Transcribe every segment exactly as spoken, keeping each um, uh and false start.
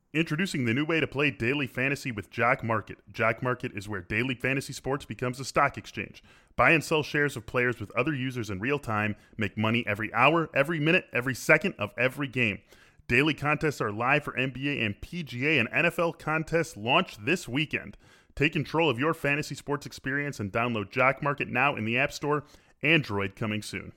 Introducing the new way to play daily fantasy with Jock Market. Jock Market is where daily fantasy sports becomes a stock exchange. Buy and sell shares of players with other users in real time. Make money every hour, every minute, every second of every game. Daily contests are live for N B A and P G A, and N F L contests launch this weekend. Take control of your fantasy sports experience and download Jock Market now in the App Store. Android coming soon.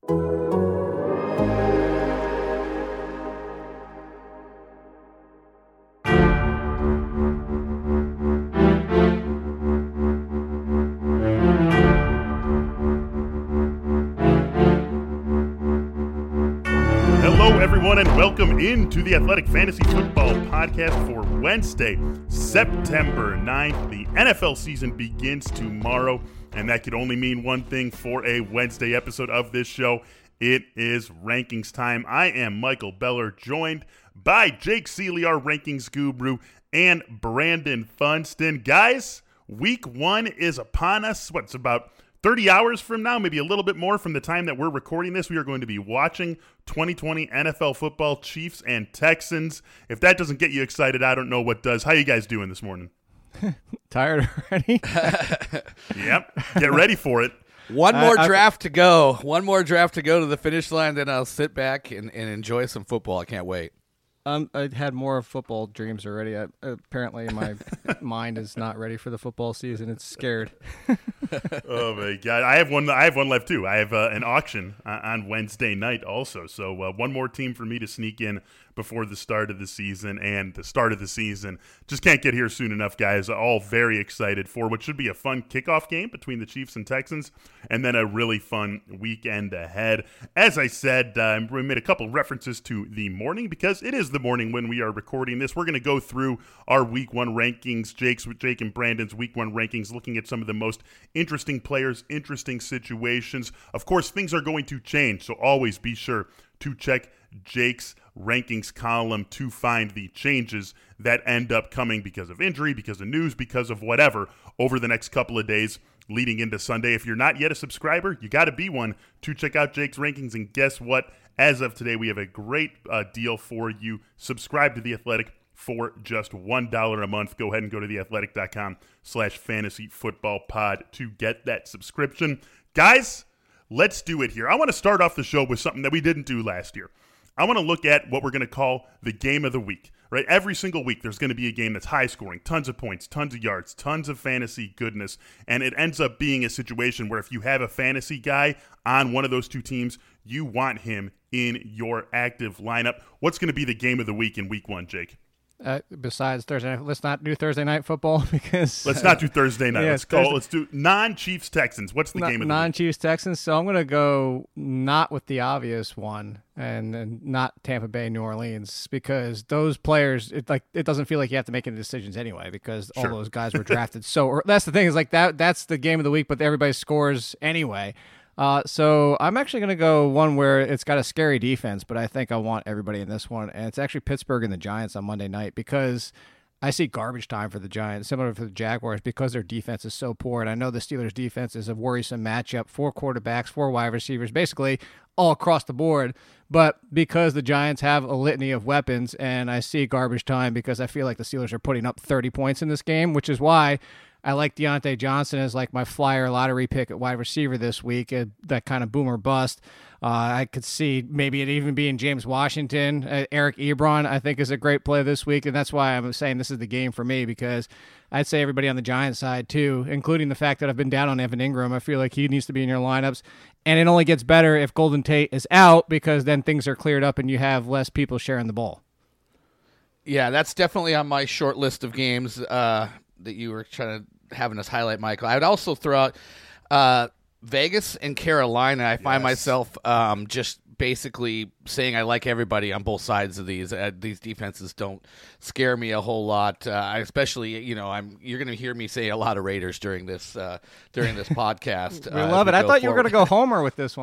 Everyone, and welcome into the Athletic Fantasy Football Podcast for Wednesday, September ninth. The N F L season begins tomorrow, and that could only mean one thing for a Wednesday episode of this show. It is rankings time. I am Michael Beller, joined by Jake Seeley, our rankings guru, and Brandon Funston. Guys, week one is upon us. What's about thirty hours from now, maybe a little bit more from the time that we're recording this, we are going to be watching twenty twenty N F L football, Chiefs and Texans. If that doesn't get you excited, I don't know what does. How you guys doing this morning? Tired already? Yep. Get ready for it. One more I, I, draft to go. One more draft to go to the finish line, then I'll sit back and, and enjoy some football. I can't wait. Um, I had more football dreams already. I, apparently, my mind is not ready for the football season. It's scared. Oh my God! I have one. I have one left too. I have uh, an auction uh, on Wednesday night also. So uh, one more team for me to sneak in before the start of the season, and the start of the season just can't get here soon enough, guys. All very excited for what should be a fun kickoff game between the Chiefs and Texans, and then a really fun weekend ahead. As I said, uh, we made a couple references to the morning because it is the morning when we are recording this. We're going to go through our week one rankings, Jake's with Jake and Brandon's week one rankings, looking at some of the most interesting players, interesting situations. Of course, things are going to change, so always be sure to check Jake's rankings column to find the changes that end up coming because of injury, because of news, because of whatever over the next couple of days leading into Sunday. If you're not yet a subscriber, you got to be one to check out Jake's rankings. And guess what? As of today, we have a great uh, deal for you. Subscribe to The Athletic for just one dollar a month. Go ahead and go to theathletic.com slash fantasy football pod to get that subscription. Guys, let's do it here. I want to start off the show with something that we didn't do last year. I want to look at what we're going to call the game of the week, right? Every single week, there's going to be a game that's high scoring, tons of points, tons of yards, tons of fantasy goodness. And it ends up being a situation where if you have a fantasy guy on one of those two teams, you want him in your active lineup. What's going to be the game of the week in week one, Jake? Uh, besides Thursday night, let's not do Thursday night football because let's not do Thursday night. Yeah, let's call. Let's do non-Chiefs Texans. What's the non- game of the non-Chiefs Texans? So I'm going to go not with the obvious one, and, and not Tampa Bay, New Orleans, because those players, it like it doesn't feel like you have to make any decisions anyway because Sure. all those guys were drafted. So that's the thing is like that. That's the game of the week, but everybody scores anyway. Uh, so I'm actually going to go one where it's got a scary defense, but I think I want everybody in this one. And it's actually Pittsburgh and the Giants on Monday night because I see garbage time for the Giants, similar to the Jaguars, because their defense is so poor. And I know the Steelers' defense is a worrisome matchup, four quarterbacks, four wide receivers, basically all across the board. But because the Giants have a litany of weapons, and I see garbage time because I feel like the Steelers are putting up thirty points in this game, which is why I like Deontay Johnson as like my flyer lottery pick at wide receiver this week, uh, that kind of boomer bust. Uh, I could see maybe it even being James Washington. Uh, Eric Ebron, I think, is a great play this week, and that's why I'm saying this is the game for me because I'd say everybody on the Giants side too, including the fact that I've been down on Evan Ingram. I feel like he needs to be in your lineups, and it only gets better if Golden Tate is out because then things are cleared up and you have less people sharing the ball. Yeah, that's definitely on my short list of games uh, that you were trying to having us highlight, Michael. I would also throw out uh, Vegas and Carolina. I find Yes. myself um, just basically saying I like everybody on both sides of these. Uh, these defenses don't scare me a whole lot. Uh, I especially, you know, I'm you're going to hear me say a lot of Raiders during this uh, during this podcast. We uh, love as it. I go thought you were going forward. to go Homer with this one.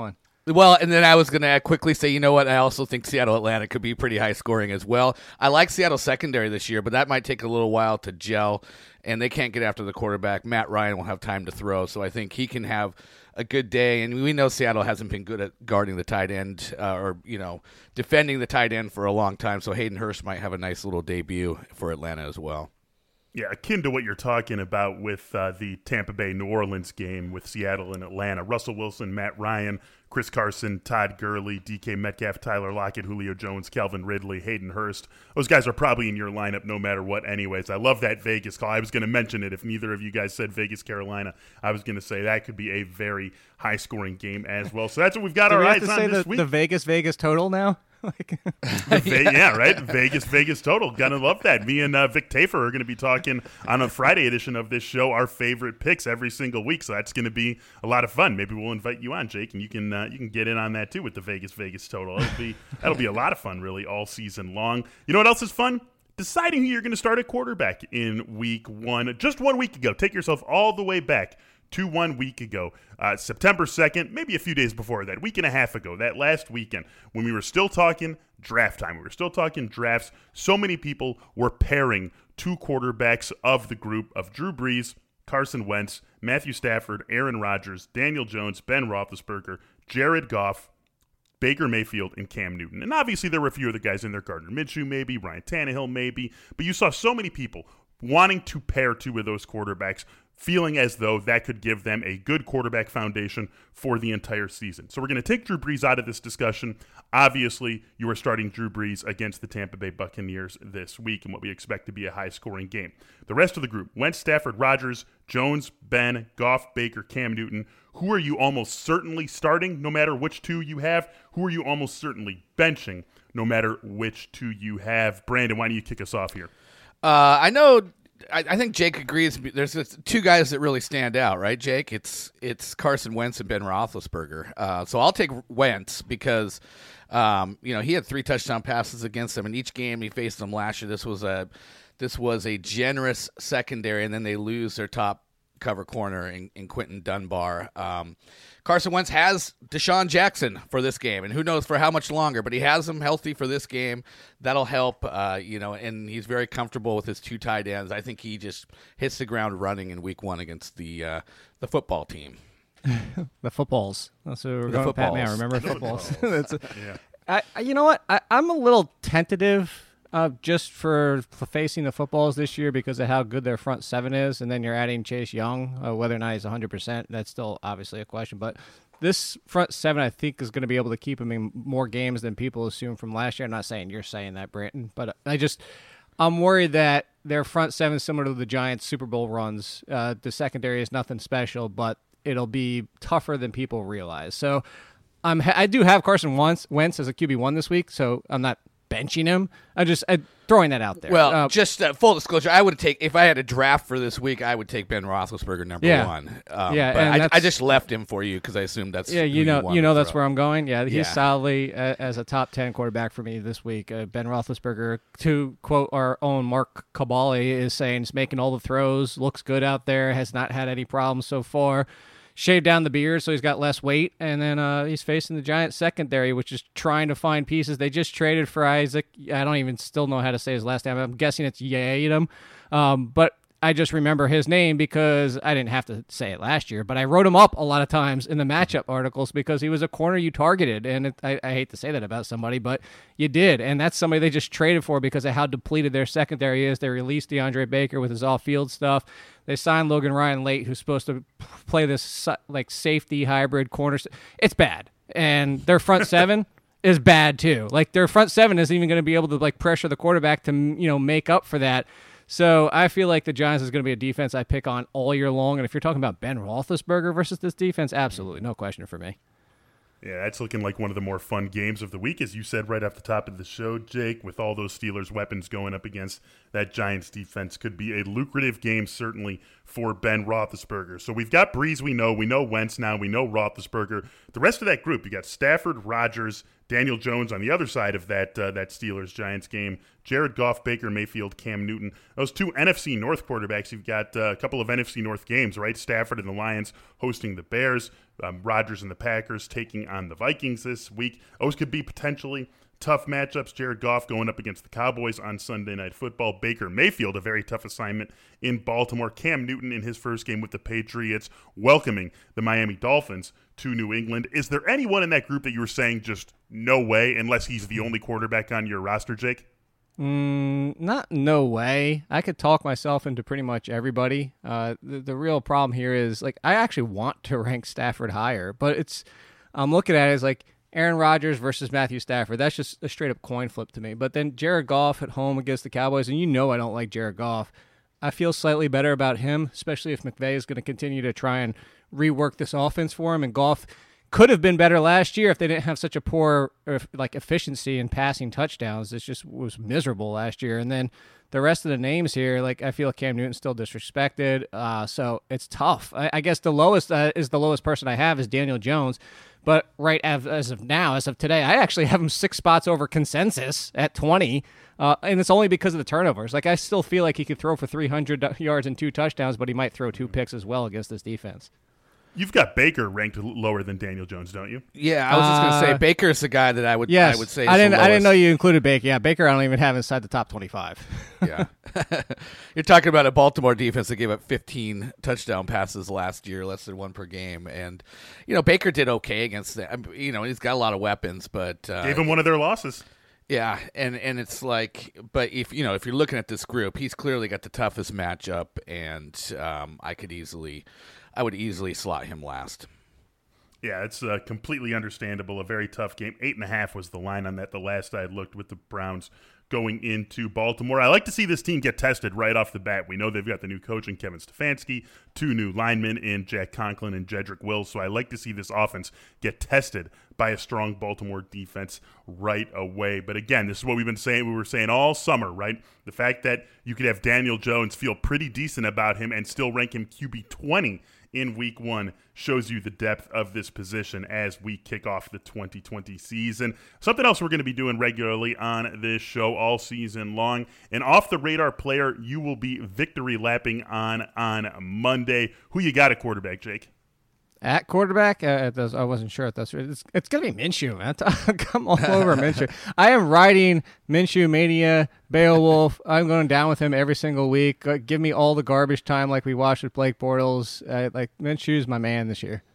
Well, and then I was going to quickly say, you know what? I also think Seattle-Atlanta could be pretty high scoring as well. I like Seattle secondary this year, but that might take a little while to gel, and they can't get after the quarterback. Matt Ryan will have time to throw, so I think he can have a good day. And we know Seattle hasn't been good at guarding the tight end uh, or, you know, defending the tight end for a long time, so Hayden Hurst might have a nice little debut for Atlanta as well. Yeah, akin to what you're talking about with uh, the Tampa Bay-New Orleans game with Seattle and Atlanta. Russell Wilson, Matt Ryan, Chris Carson, Todd Gurley, D K Metcalf, Tyler Lockett, Julio Jones, Calvin Ridley, Hayden Hurst. Those guys are probably in your lineup no matter what anyways. I love that Vegas call. I was going to mention it. If neither of you guys said Vegas, Carolina, I was going to say that could be a very high-scoring game as well. So that's what we've got Do our we eyes have to on say this the, week. the Vegas Vegas total now? Like, Ve- yeah, right. Vegas, Vegas total. Gonna love that. Me and uh, Vic Tafer are going to be talking on a Friday edition of this show our favorite picks every single week. So that's going to be a lot of fun. Maybe we'll invite you on, Jake, and you can uh, you can get in on that too with the Vegas, Vegas total. It'll be that'll be a lot of fun, really, all season long. You know what else is fun? Deciding who you're going to start at quarterback in week one. Just one week ago. Take yourself all the way back to one week ago, uh, September second, maybe a few days before that, week and a half ago, that last weekend, when we were still talking draft time. We were still talking drafts. So many people were pairing two quarterbacks of the group of Drew Brees, Carson Wentz, Matthew Stafford, Aaron Rodgers, Daniel Jones, Ben Roethlisberger, Jared Goff, Baker Mayfield, and Cam Newton. And obviously there were a few other guys in there, Gardner Minshew maybe, Ryan Tannehill maybe, but you saw so many people wanting to pair two of those quarterbacks, feeling as though that could give them a good quarterback foundation for the entire season. So we're going to take Drew Brees out of this discussion. Obviously, you are starting Drew Brees against the Tampa Bay Buccaneers this week in what we expect to be a high-scoring game. The rest of the group, Wentz, Stafford, Rodgers, Jones, Ben, Goff, Baker, Cam Newton. Who are you almost certainly starting, no matter which two you have? Who are you almost certainly benching, no matter which two you have? Brandon, why don't you kick us off here? Uh, I know I, I think Jake agrees. There's just two guys that really stand out, right, Jake? It's it's Carson Wentz and Ben Roethlisberger. Uh, so I'll take Wentz because, um, you know, he had three touchdown passes against them in each game he faced them last year. This was a this was a generous secondary, and then they lose their top cover corner in, in Quentin Dunbar. Um, Carson Wentz has Deshaun Jackson for this game, and who knows for how much longer, but he has him healthy for this game. That'll help, uh, you know, and he's very comfortable with his two tight ends. I think he just hits the ground running in week one against the uh, the football team. The footballs. That's what we're The going with Pat footballs. Mayo. Remember footballs. That's a, Yeah. I, I- you know what? I, I'm a little tentative uh, just for facing the footballs this year because of how good their front seven is, and then you're adding Chase Young. Uh, whether or not he's one hundred percent, that's still obviously a question. But this front seven, I think, is going to be able to keep him in more games than people assume from last year. I'm not saying you're saying that, Branton, but I just I'm worried that their front seven is similar to the Giants' Super Bowl runs. Uh, the secondary is nothing special, but it'll be tougher than people realize. So I'm I do have Carson Wentz, Wentz as a Q B one this week, so I'm not benching him. I'm just I'm throwing that out there. Well, Uh, just uh, full disclosure, I would take if I had a draft for this week, I would take Ben Roethlisberger number Yeah. one. Um, Yeah, but and I, that's- I just left him for you because I assumed that's yeah, who you know, wanted you know to that's throw. where I'm going. Yeah, he's Yeah. solidly uh, as a top ten quarterback for me this week. Uh, Ben Roethlisberger, to quote our own Mark Cabali, is saying he's making all the throws, looks good out there, has not had any problems so far. Shaved down the beard, so he's got less weight, and then uh, he's facing the Giants secondary, which is trying to find pieces. They just traded for Isaac. I don't even still know how to say his last name. I'm guessing it's Yaedam, um, but I just remember his name because I didn't have to say it last year, but I wrote him up a lot of times in the matchup articles because he was a corner you targeted, and it, I, I hate to say that about somebody, but you did, and that's somebody they just traded for because of how depleted their secondary is. They released DeAndre Baker with his off-field stuff. They signed Logan Ryan late, who's supposed to play this like safety hybrid corner. It's bad, and their front seven is bad too. Like their front seven isn't even going to be able to like pressure the quarterback to you know make up for that. So I feel like the Giants is going to be a defense I pick on all year long. And if you're talking about Ben Roethlisberger versus this defense, absolutely no question for me. Yeah, that's looking like one of the more fun games of the week, as you said right off the top of the show, Jake, with all those Steelers weapons going up against that Giants defense. Could be a lucrative game, certainly, for Ben Roethlisberger. So we've got Brees, we know. We know Wentz now. We know Roethlisberger. The rest of that group, you got Stafford, Rodgers, Daniel Jones on the other side of that uh, that Steelers-Giants game. Jared Goff, Baker Mayfield, Cam Newton. Those two N F C North quarterbacks. You've got uh, a couple of N F C North games, right? Stafford and the Lions hosting the Bears. Um, Rodgers and the Packers taking on the Vikings this week. Those could be potentially tough matchups. Jared Goff going up against the Cowboys on Sunday Night Football. Baker Mayfield, a very tough assignment in Baltimore. Cam Newton in his first game with the Patriots, welcoming the Miami Dolphins to New England. Is there anyone in that group that you were saying just no way, unless he's the only quarterback on your roster, Jake? Mm, not no way. I could talk myself into pretty much everybody. Uh, the, the real problem here is, like, I actually want to rank Stafford higher, but it's I'm looking at it as like Aaron Rodgers versus Matthew Stafford. That's just a straight up coin flip to me. But then Jared Goff at home against the Cowboys, and you know I don't like Jared Goff. I feel slightly better about him, especially if McVay is going to continue to try and rework this offense for him. And Goff could have been better last year if they didn't have such a poor like efficiency in passing touchdowns. It just was miserable last year. And then the rest of the names here, like I feel Cam Newton's still disrespected. Uh, so it's tough. I, I guess the lowest uh, is the lowest person I have is Daniel Jones. But right as, as of now, as of today, I actually have him six spots over consensus at twenty, uh, and it's only because of the turnovers. Like I still feel like he could throw for three hundred yards and two touchdowns, but he might throw two picks as well against this defense. You've got Baker ranked lower than Daniel Jones, don't you? Yeah, I was just going to say Uh, Baker's the guy that I would Yes, I would say. I is didn't. the I didn't know lowest. you included Baker. Yeah, Baker. I don't even have inside the top twenty-five. Yeah. You're talking about a Baltimore defense that gave up fifteen touchdown passes last year, less than one per game. And, you know, Baker did okay against them. You know, he's got a lot of weapons, but. Uh, Gave him one of their losses. Yeah, and, and it's like, but if, you know, if you're looking at this group, he's clearly got the toughest matchup, and um, I could easily, I would easily slot him last. Yeah, it's uh, completely understandable. A very tough game. Eight and a half was the line on that the last I had looked with the Browns going into Baltimore. I like to see this team get tested right off the bat. We know they've got the new coach in Kevin Stefanski, two new linemen in Jack Conklin and Jedrick Wills. So I like to see this offense get tested by a strong Baltimore defense right away. But again, this is what we've been saying. We were saying all summer, right? The fact that you could have Daniel Jones feel pretty decent about him and still rank him Q B twenty in week one shows you the depth of this position as we kick off the twenty twenty season. Something else we're going to be doing regularly on this show all season long. An off-the-radar player you will be victory lapping on on Monday. Who you got at quarterback, Jake? At quarterback, uh, that's, I wasn't sure if that's right. It's, it's going to be Minshew, man. Come all over Minshew. I am riding Minshew Mania, Beowulf. I'm going down with him every single week. Uh, give me all the garbage time like we watched with Blake Bortles. Uh, like Minshew's my man this year.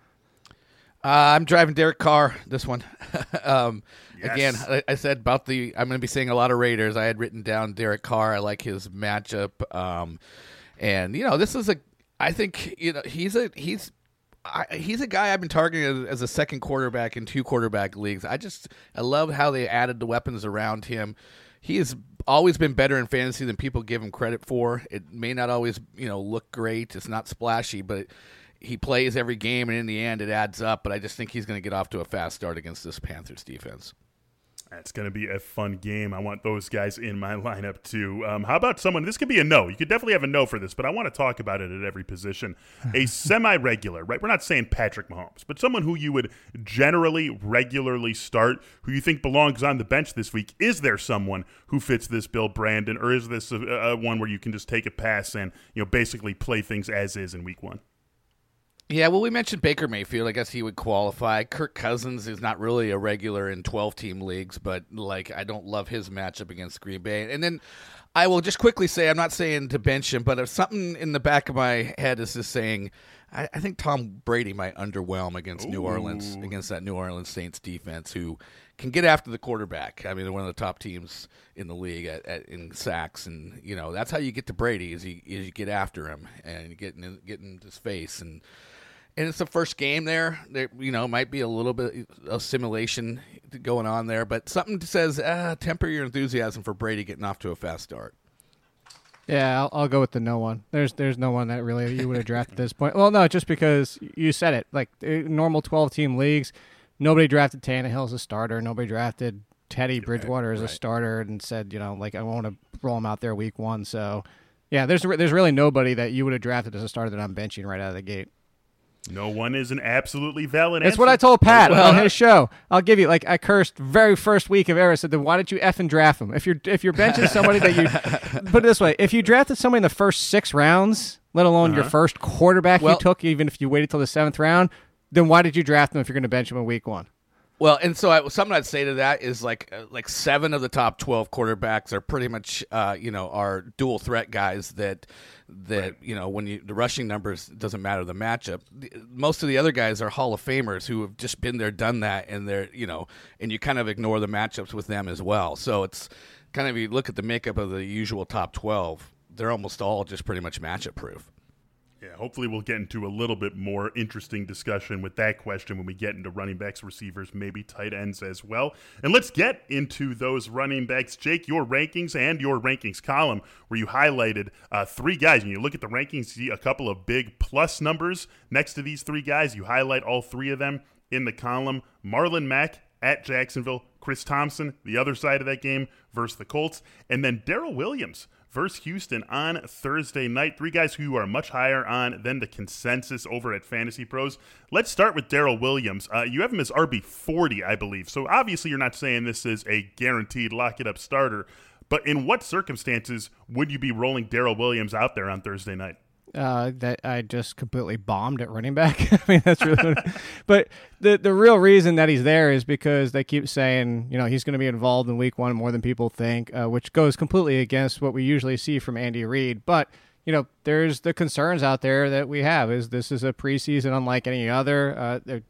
Uh, I'm driving Derek Carr this one. um, Yes. Again, I, I said about the. I'm going to be seeing a lot of Raiders. I had written down Derek Carr. I like his matchup, um, and you know this is a. I think you know he's a he's. I, he's a guy I've been targeting as, as a second quarterback in two quarterback leagues. I just I love how they added the weapons around him. He has always been better in fantasy than people give him credit for. It may not always you know look great. It's not splashy, but he plays every game, and in the end, it adds up. But I just think he's going to get off to a fast start against this Panthers defense. It's going to be a fun game. I want those guys in my lineup, too. Um, how about someone? This could be a no. You could definitely have a no for this, but I want to talk about it at every position. A semi-regular, right? We're not saying Patrick Mahomes, but someone who you would generally, regularly start, who you think belongs on the bench this week. Is there someone who fits this bill, Brandon, or is this a, a one where you can just take a pass and you know basically play things as is in week one? Yeah, well, we mentioned Baker Mayfield. I guess he would qualify. Kirk Cousins is not really a regular in twelve-team leagues, but like I don't love his matchup against Green Bay. And then I will just quickly say, I'm not saying to bench him, but if something in the back of my head is just saying, I, I think Tom Brady might underwhelm against New Orleans, against that New Orleans Saints defense, who can get after the quarterback. I mean, they're one of the top teams in the league at, at, in sacks, and you know that's how you get to Brady is you, is you get after him and get in, get in his face and. And it's the first game there. There, you know, might be a little bit of simulation going on there, but something says ah, temper your enthusiasm for Brady getting off to a fast start. Yeah, I'll, I'll go with the no one. There's there's no one that really you would have drafted at this point. Well, no, just because you said it. Like normal twelve-team leagues, nobody drafted Tannehill as a starter. Nobody drafted Teddy Bridgewater as a right. starter and said, you know, like I want to roll him out there week one. So, yeah, there's there's really nobody that you would have drafted as a starter that I'm benching right out of the gate. No one is an absolutely valid That's answer. what I told Pat Well, on his show. I'll give you, like, I cursed very first week of ever. I said, then why did you effing draft him? If you're if you're benching somebody that you put it this way, if you drafted somebody in the first six rounds, let alone Uh-huh. your first quarterback Well- you took, even if you waited till the seventh round, then why did you draft him if you're going to bench him in week one? Well, and so I, something I'd say to that is like uh, like seven of the top twelve quarterbacks are pretty much uh, you know are dual threat guys that that right. you know when you the rushing numbers doesn't matter the matchup. The, most of the other guys are Hall of Famers who have just been there, done that, and they're you know and you kind of ignore the matchups with them as well. So it's kind of you look at the makeup of the usual top twelve, they're almost all just pretty much matchup proof. Yeah, hopefully we'll get into a little bit more interesting discussion with that question when we get into running backs, receivers, maybe tight ends as well. And let's get into those running backs. Jake, your rankings and your rankings column where you highlighted uh, three guys. When you look at the rankings, you see a couple of big plus numbers next to these three guys. You highlight all three of them in the column. Marlon Mack at Jacksonville, Chris Thompson, the other side of that game versus the Colts, and then Darrell Williams versus Houston on Thursday night. Three guys who are much higher on than the consensus over at Fantasy Pros. Let's start with Darrell Williams. Uh, you have him as R B forty, I believe. So obviously you're not saying this is a guaranteed lock-it-up starter, but in what circumstances would you be rolling Darrell Williams out there on Thursday night? Uh, that I just completely bombed at running back. I mean, that's really what it, but the the real reason that he's there is because they keep saying, you know, he's going to be involved in week one more than people think, uh, which goes completely against what we usually see from Andy Reid. But, you know, there's the concerns out there that we have is this is a preseason unlike any other. Uh,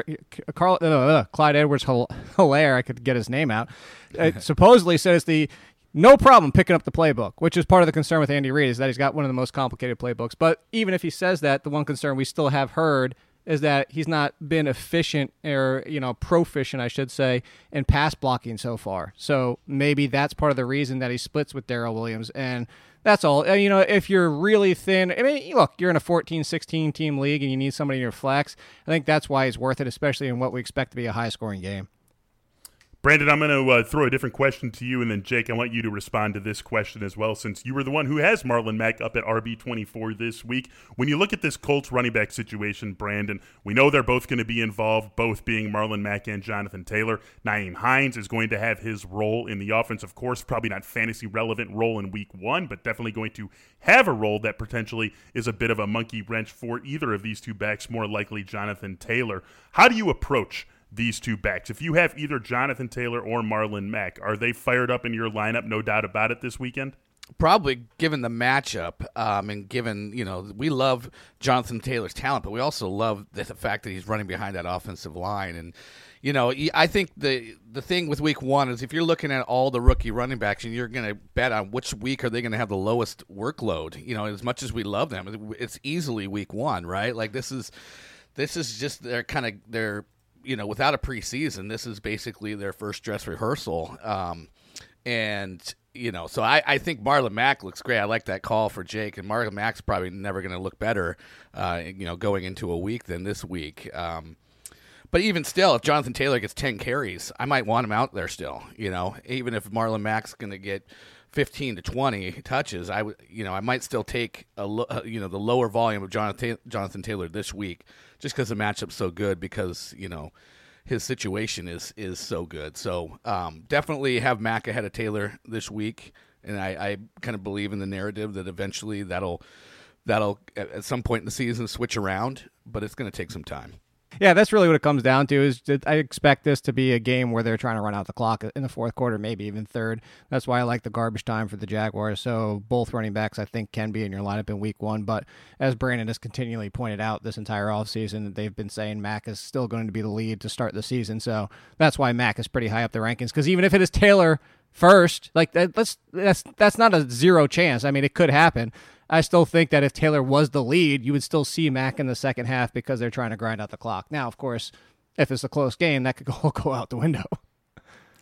Carl, uh, uh, Clyde Edwards-Helaire, I could get his name out, uh, supposedly says the no problem picking up the playbook, which is part of the concern with Andy Reid is that he's got one of the most complicated playbooks. But even if he says that, the one concern we still have heard is that he's not been efficient or, you know, proficient, I should say, in pass blocking so far. So maybe that's part of the reason that he splits with Darrell Williams. And that's all. And, you know, if you're really thin, I mean, look, you're in a fourteen, sixteen team league and you need somebody in your flex. I think that's why he's worth it, especially in what we expect to be a high scoring game. Brandon, I'm going to uh, throw a different question to you, and then Jake, I want you to respond to this question as well, since you were the one who has Marlon Mack up at R B twenty-four this week. When you look at this Colts running back situation, Brandon, we know they're both going to be involved, both being Marlon Mack and Jonathan Taylor. Nyheim Hines is going to have his role in the offense, of course, probably not fantasy-relevant role in week one, but definitely going to have a role that potentially is a bit of a monkey wrench for either of these two backs, more likely Jonathan Taylor. How do you approach these two backs? If you have either Jonathan Taylor or Marlon Mack, are they fired up in your lineup, no doubt about it, this weekend? Probably, given the matchup, um, and given, you know, we love Jonathan Taylor's talent, but we also love the, the fact that he's running behind that offensive line. And, you know, I think the the thing with week one is if you're looking at all the rookie running backs and you're going to bet on which week are they going to have the lowest workload, you know, as much as we love them, it's easily week one, right? Like this is this is just their kind of their you know, without a preseason, this is basically their first dress rehearsal. Um, and, you know, so I, I think Marlon Mack looks great. I like that call for Jake. And Marlon Mack's probably never going to look better, uh, you know, going into a week than this week. Um, but even still, if Jonathan Taylor gets ten carries, I might want him out there still, you know, even if Marlon Mack's going to get fifteen to twenty touches, I would, you know, I might still take a, lo- you know, the lower volume of Jonathan Jonathan Taylor this week, just because the matchup's so good. Because you know, his situation is is so good. So um, definitely have Mack ahead of Taylor this week, and I, I kind of believe in the narrative that eventually that'll that'll at some point in the season switch around, but it's going to take some time. Yeah, that's really what it comes down to. Is that I expect this to be a game where they're trying to run out the clock in the fourth quarter, maybe even third. That's why I like the garbage time for the Jaguars. So both running backs, I think, can be in your lineup in week one. But as Brandon has continually pointed out this entire offseason, they've been saying Mack is still going to be the lead to start the season. So that's why Mack is pretty high up the rankings. Because even if it is Taylor first, like that, that's that's that's not a zero chance. I mean, it could happen. I still think that if Taylor was the lead, you would still see Mack in the second half because they're trying to grind out the clock. Now, of course, if it's a close game, that could all go out the window.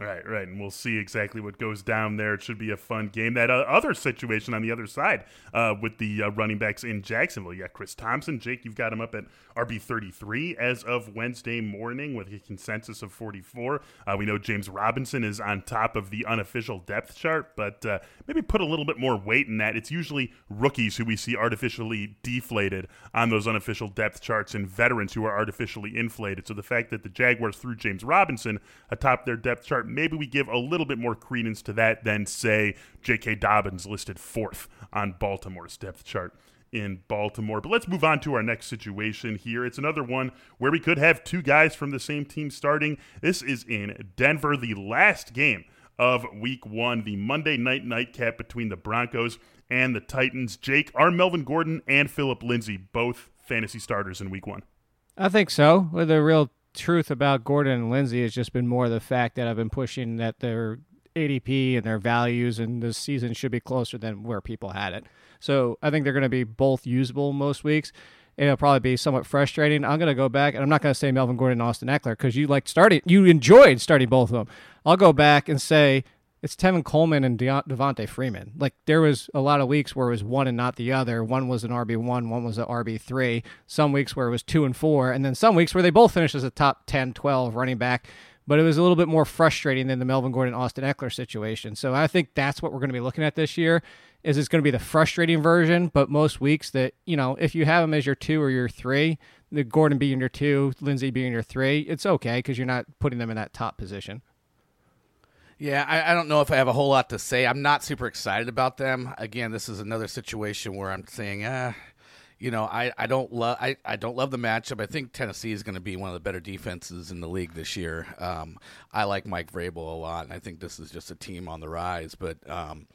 Right, right, and we'll see exactly what goes down there. It should be a fun game. That uh, other situation on the other side uh, with the uh, running backs in Jacksonville. You got Chris Thompson. Jake, you've got him up at R B thirty-three as of Wednesday morning with a consensus of forty-four. Uh, we know James Robinson is on top of the unofficial depth chart, but uh, maybe put a little bit more weight in that. It's usually rookies who we see artificially deflated on those unofficial depth charts and veterans who are artificially inflated. So the fact that the Jaguars threw James Robinson atop their depth chart, maybe we give a little bit more credence to that than, say, J K. Dobbins listed fourth on Baltimore's depth chart in Baltimore. But let's move on to our next situation here. It's another one where we could have two guys from the same team starting. This is in Denver, the last game of week one, the Monday night nightcap between the Broncos and the Titans. Jake, are Melvin Gordon and Phillip Lindsay both fantasy starters in week one? I think so. Well, the real truth about Gordon and Lindsay has just been more the fact that I've been pushing that their A D P and their values and this season should be closer than where people had it. So I think they're going to be both usable most weeks. It'll probably be somewhat frustrating. I'm going to go back, and I'm not going to say Melvin Gordon and Austin Eckler because you like starting, you enjoyed starting both of them. I'll go back and say it's Tevin Coleman and De- Devontae Freeman. Like, there was a lot of weeks where it was one and not the other. One was an R B one, one was an R B three. Some weeks where it was two and four, and then some weeks where they both finished as a top ten, twelve running back. But it was a little bit more frustrating than the Melvin Gordon, Austin Eckler situation. So I think that's what we're going to be looking at this year, is it's going to be the frustrating version, but most weeks that, you know, if you have them as your two or your three, the Gordon being your two, Lindsay being your three, it's okay because you're not putting them in that top position. Yeah, I, I don't know if I have a whole lot to say. I'm not super excited about them. Again, this is another situation where I'm saying, ah, you know, I, I don't love I, I don't love the matchup. I think Tennessee is going to be one of the better defenses in the league this year. Um, I like Mike Vrabel a lot, and I think this is just a team on the rise. But um,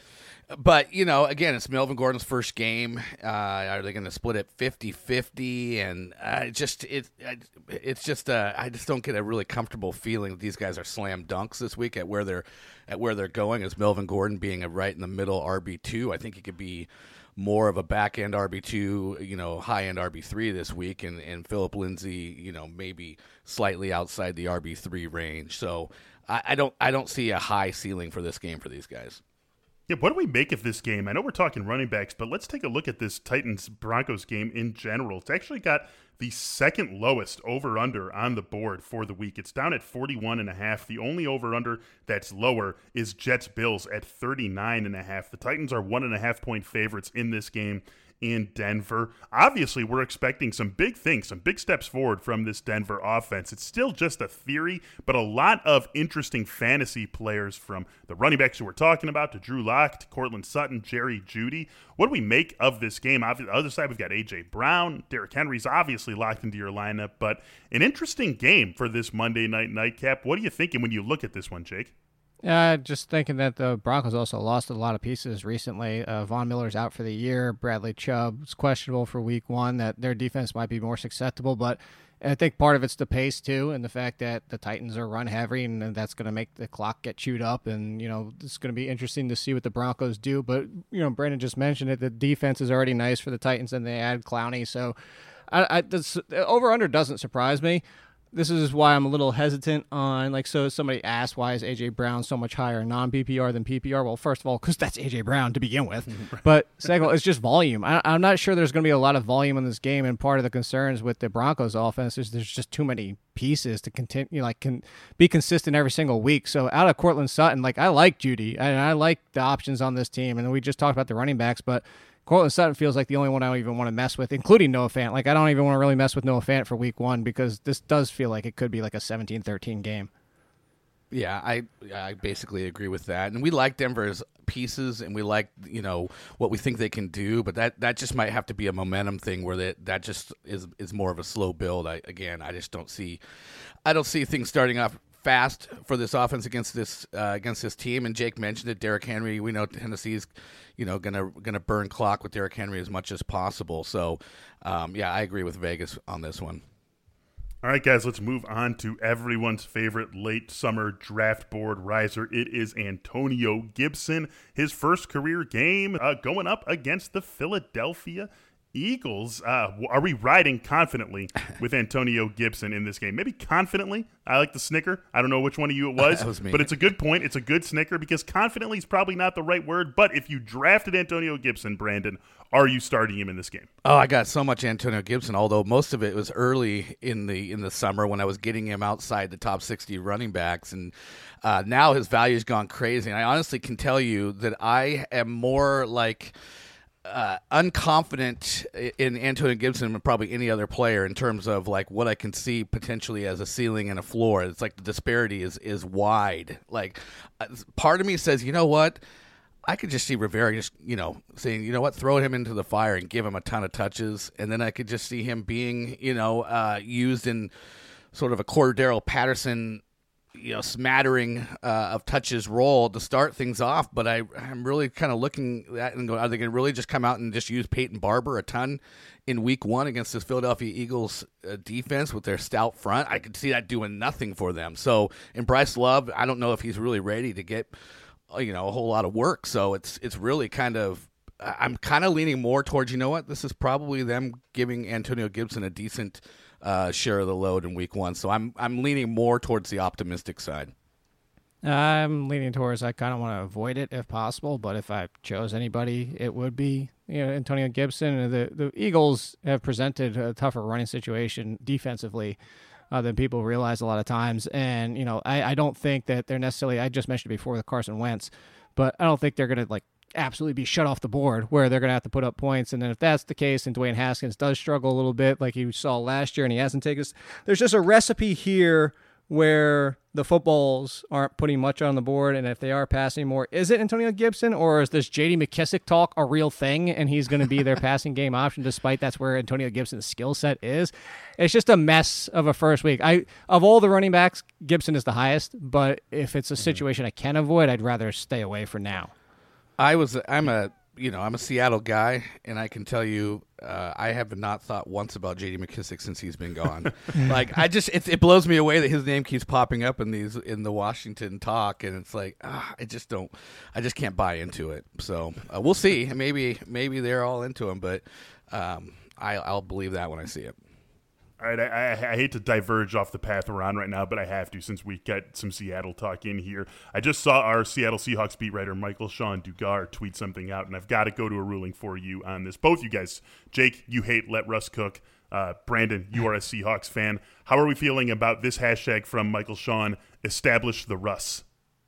But, you know, again, it's Melvin Gordon's first game. Uh, are they going to split it fifty-fifty? And I just it it's just uh, I just don't get a really comfortable feeling that these guys are slam dunks this week at where they're at where they're going. As Melvin Gordon being a right in the middle R B two, I think he could be more of a back end R B two, you know, high end R B three this week, and and Phillip Lindsay, you know, maybe slightly outside the R B three range. So I, I don't I don't see a high ceiling for this game for these guys. Yeah, what do we make of this game? I know we're talking running backs, but let's take a look at this Titans-Broncos game in general. It's actually got the second lowest over-under on the board for the week. It's down at forty-one and a half. The only over-under that's lower is Jets-Bills at thirty-nine and a half. The Titans are one and a half point favorites in this game in Denver. Obviously, we're expecting some big things, some big steps forward from this Denver offense. It's still just a theory, but a lot of interesting fantasy players, from the running backs who we're talking about to Drew Lock to Cortland Sutton, Jerry Jeudy. What do we make of this game? On the other side, we've got A J. Brown. Derrick Henry's obviously locked into your lineup, but an interesting game for this Monday night nightcap. What are you thinking when you look at this one, Jake? Uh, just thinking that the Broncos also lost a lot of pieces recently. Uh, Von Miller's out for the year. Bradley Chubb is questionable for week one, that their defense might be more susceptible. But I think part of it's the pace, too, and the fact that the Titans are run heavy, and that's going to make the clock get chewed up. And, you know, it's going to be interesting to see what the Broncos do. But, you know, Brandon just mentioned it. The defense is already nice for the Titans, and they add Clowney. So I, I, this, over-under doesn't surprise me. This is why I'm a little hesitant on, like, so somebody asked, why is A J. Brown so much higher non-P P R than P P R? Well, first of all, because that's A J. Brown to begin with. But second of all, it's just volume. I, I'm not sure there's going to be a lot of volume in this game, and part of the concerns with the Broncos offense is there's just too many pieces to continue, you know, like, can be consistent every single week. So out of Cortland Sutton, like, I like Jeudy, and I like the options on this team, and we just talked about the running backs, but Cortland Sutton feels like the only one I don't even want to mess with, including Noah Fant. Like, I don't even want to really mess with Noah Fant for week one because this does feel like it could be like a seventeen thirteen game. Yeah, I I basically agree with that. And we like Denver's pieces, and we like, you know, what we think they can do, but that, that just might have to be a momentum thing where that, that just is is more of a slow build. I again, I just don't see I don't see things starting off fast for this offense against this uh, against this team. And Jake mentioned it, Derrick Henry. We know Tennessee's, you know, gonna gonna burn clock with Derrick Henry as much as possible. So, um, yeah, I agree with Vegas on this one. All right, guys, let's move on to everyone's favorite late summer draft board riser. It is Antonio Gibson, his first career game uh, going up against the Philadelphia Eagles, uh, are we riding confidently with Antonio Gibson in this game? Maybe confidently. I like the snicker. I don't know which one of you it was, That was me. but it's a good point. It's a good snicker because confidently is probably not the right word. But if you drafted Antonio Gibson, Brandon, are you starting him in this game? Oh, I got so much Antonio Gibson, although most of it was early in the in the summer when I was getting him outside the top sixty running backs, and uh, now his value's gone crazy. And I honestly can tell you that I am more like uh, unconfident in Antonio Gibson than probably any other player in terms of like what I can see potentially as a ceiling and a floor. It's like the disparity is is wide. Like uh, part of me says, you know what? I could just see Rivera just, you know, saying, you know what, throw him into the fire and give him a ton of touches. And then I could just see him being, you know, uh, used in sort of a Cordero Patterson, you know, smattering uh, of touches role to start things off. But I, I'm really kind of looking at and going, are they going to really just come out and just use Peyton Barber a ton in week one against this Philadelphia Eagles uh, defense with their stout front? I could see that doing nothing for them. So, and Bryce Love, I don't know if he's really ready to get you know, a whole lot of work. So it's it's really kind of, I'm kind of leaning more towards, you know what, this is probably them giving Antonio Gibson a decent uh, share of the load in week one. So I'm I'm leaning more towards the optimistic side. I'm leaning towards I kind of want to avoid it if possible, but if I chose anybody, it would be you know Antonio Gibson. The the Eagles have presented a tougher running situation defensively Uh, than people realize a lot of times. And, you know, I, I don't think that they're necessarily, I just mentioned before with Carson Wentz, but I don't think they're going to, like, absolutely be shut off the board where they're going to have to put up points. And then if that's the case and Dwayne Haskins does struggle a little bit like you saw last year and he hasn't taken us, there's just a recipe here where the footballs aren't putting much on the board, and if they are passing more, is it Antonio Gibson, or is this J D McKissick talk a real thing, and he's going to be their passing game option, despite that's where Antonio Gibson's skill set is? It's just a mess of a first week. I of all the running backs, Gibson is the highest, but if it's a situation I can avoid, I'd rather stay away for now. I was, I'm a, you know, I'm a Seattle guy, and I can tell you, uh, I have not thought once about J D McKissick since he's been gone. Like, I just, it, it blows me away that his name keeps popping up in these, in the Washington talk, and it's like, ah, I just don't, I just can't buy into it. So uh, we'll see. Maybe, maybe they're all into him, but um, I, I'll believe that when I see it. All right, I, I, I hate to diverge off the path we're on right now, but I have to since we got some Seattle talk in here. I just saw our Seattle Seahawks beat writer Michael Sean Dugar tweet something out, and I've got to go to a ruling for you on this. Both you guys, Jake, you hate let Russ cook. Uh, Brandon, you are a Seahawks fan. How are we feeling about this hashtag from Michael Sean, establish the Russ?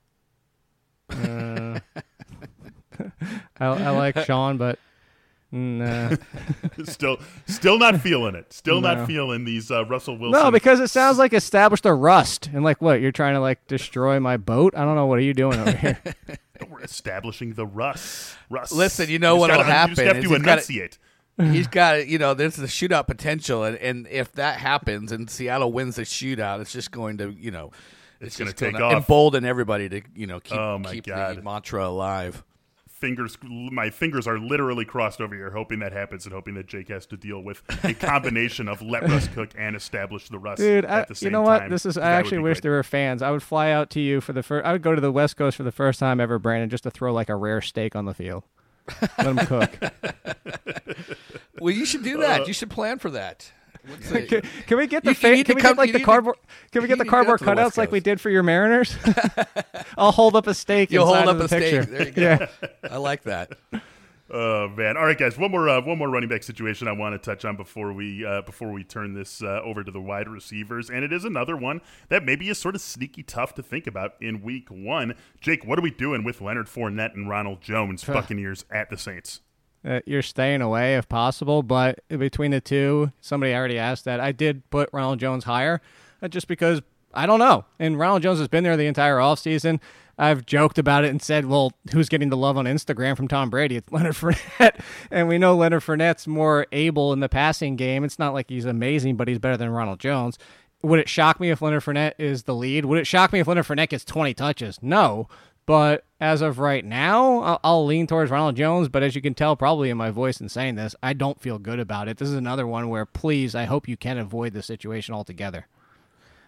Uh, I, I like Sean, but nah. still, still not feeling it. Still No. not feeling these uh, Russell Wilson. No, because it sounds like establish the rust. And like, what, you're trying to like destroy my boat? I don't know. What are you doing over here? We're establishing the Russ. Russ. Listen, you know just what'll gotta, happen You just have is to he's gotta- enunciate. He's got, you know, there's the shootout potential, and, and if that happens and Seattle wins the shootout, it's just going to, you know, It's, it's going just to take gonna off. embolden everybody to, you know, keep, Oh, my keep the God. mantra alive. Fingers, my fingers are literally crossed over here, hoping that happens and hoping that Jake has to deal with a combination of let Russ cook and establish the Russ Dude, at I, the same you know what? time. This is. That I would actually be wish great. there were fans. I would fly out to you for the first. I would go to the West Coast for the first time ever, Brandon, just to throw like a rare steak on the field. Let them cook. Well, you should do that. Uh, you should plan for that. What's the- Can, can we get the You- you fa- need can to we come- get like you the need to- cardboard? Can we you get the need to go cardboard to the West cutouts like we Coast. did for your Mariners? I'll hold up a steak. You'll hold inside up of the a steak. picture. There you go. Yeah. I like that. Oh man! All right, guys. One more, uh, one more running back situation I want to touch on before we uh, before we turn this uh, over to the wide receivers, and it is another one that maybe is sort of sneaky tough to think about in week one. Jake, what are we doing with Leonard Fournette and Ronald Jones, Buccaneers at the Saints? Uh, you're staying away if possible, but between the two, somebody already asked that. I did put Ronald Jones higher, uh, just because I don't know. And Ronald Jones has been there the entire offseason. I've joked about it and said, well, who's getting the love on Instagram from Tom Brady? It's Leonard Fournette. And we know Leonard Fournette's more able in the passing game. It's not like he's amazing, but he's better than Ronald Jones. Would it shock me if Leonard Fournette is the lead? Would it shock me if Leonard Fournette gets twenty touches? No. But as of right now, I'll, I'll lean towards Ronald Jones. But as you can tell probably in my voice in saying this, I don't feel good about it. This is another one where, please, I hope you can avoid the situation altogether.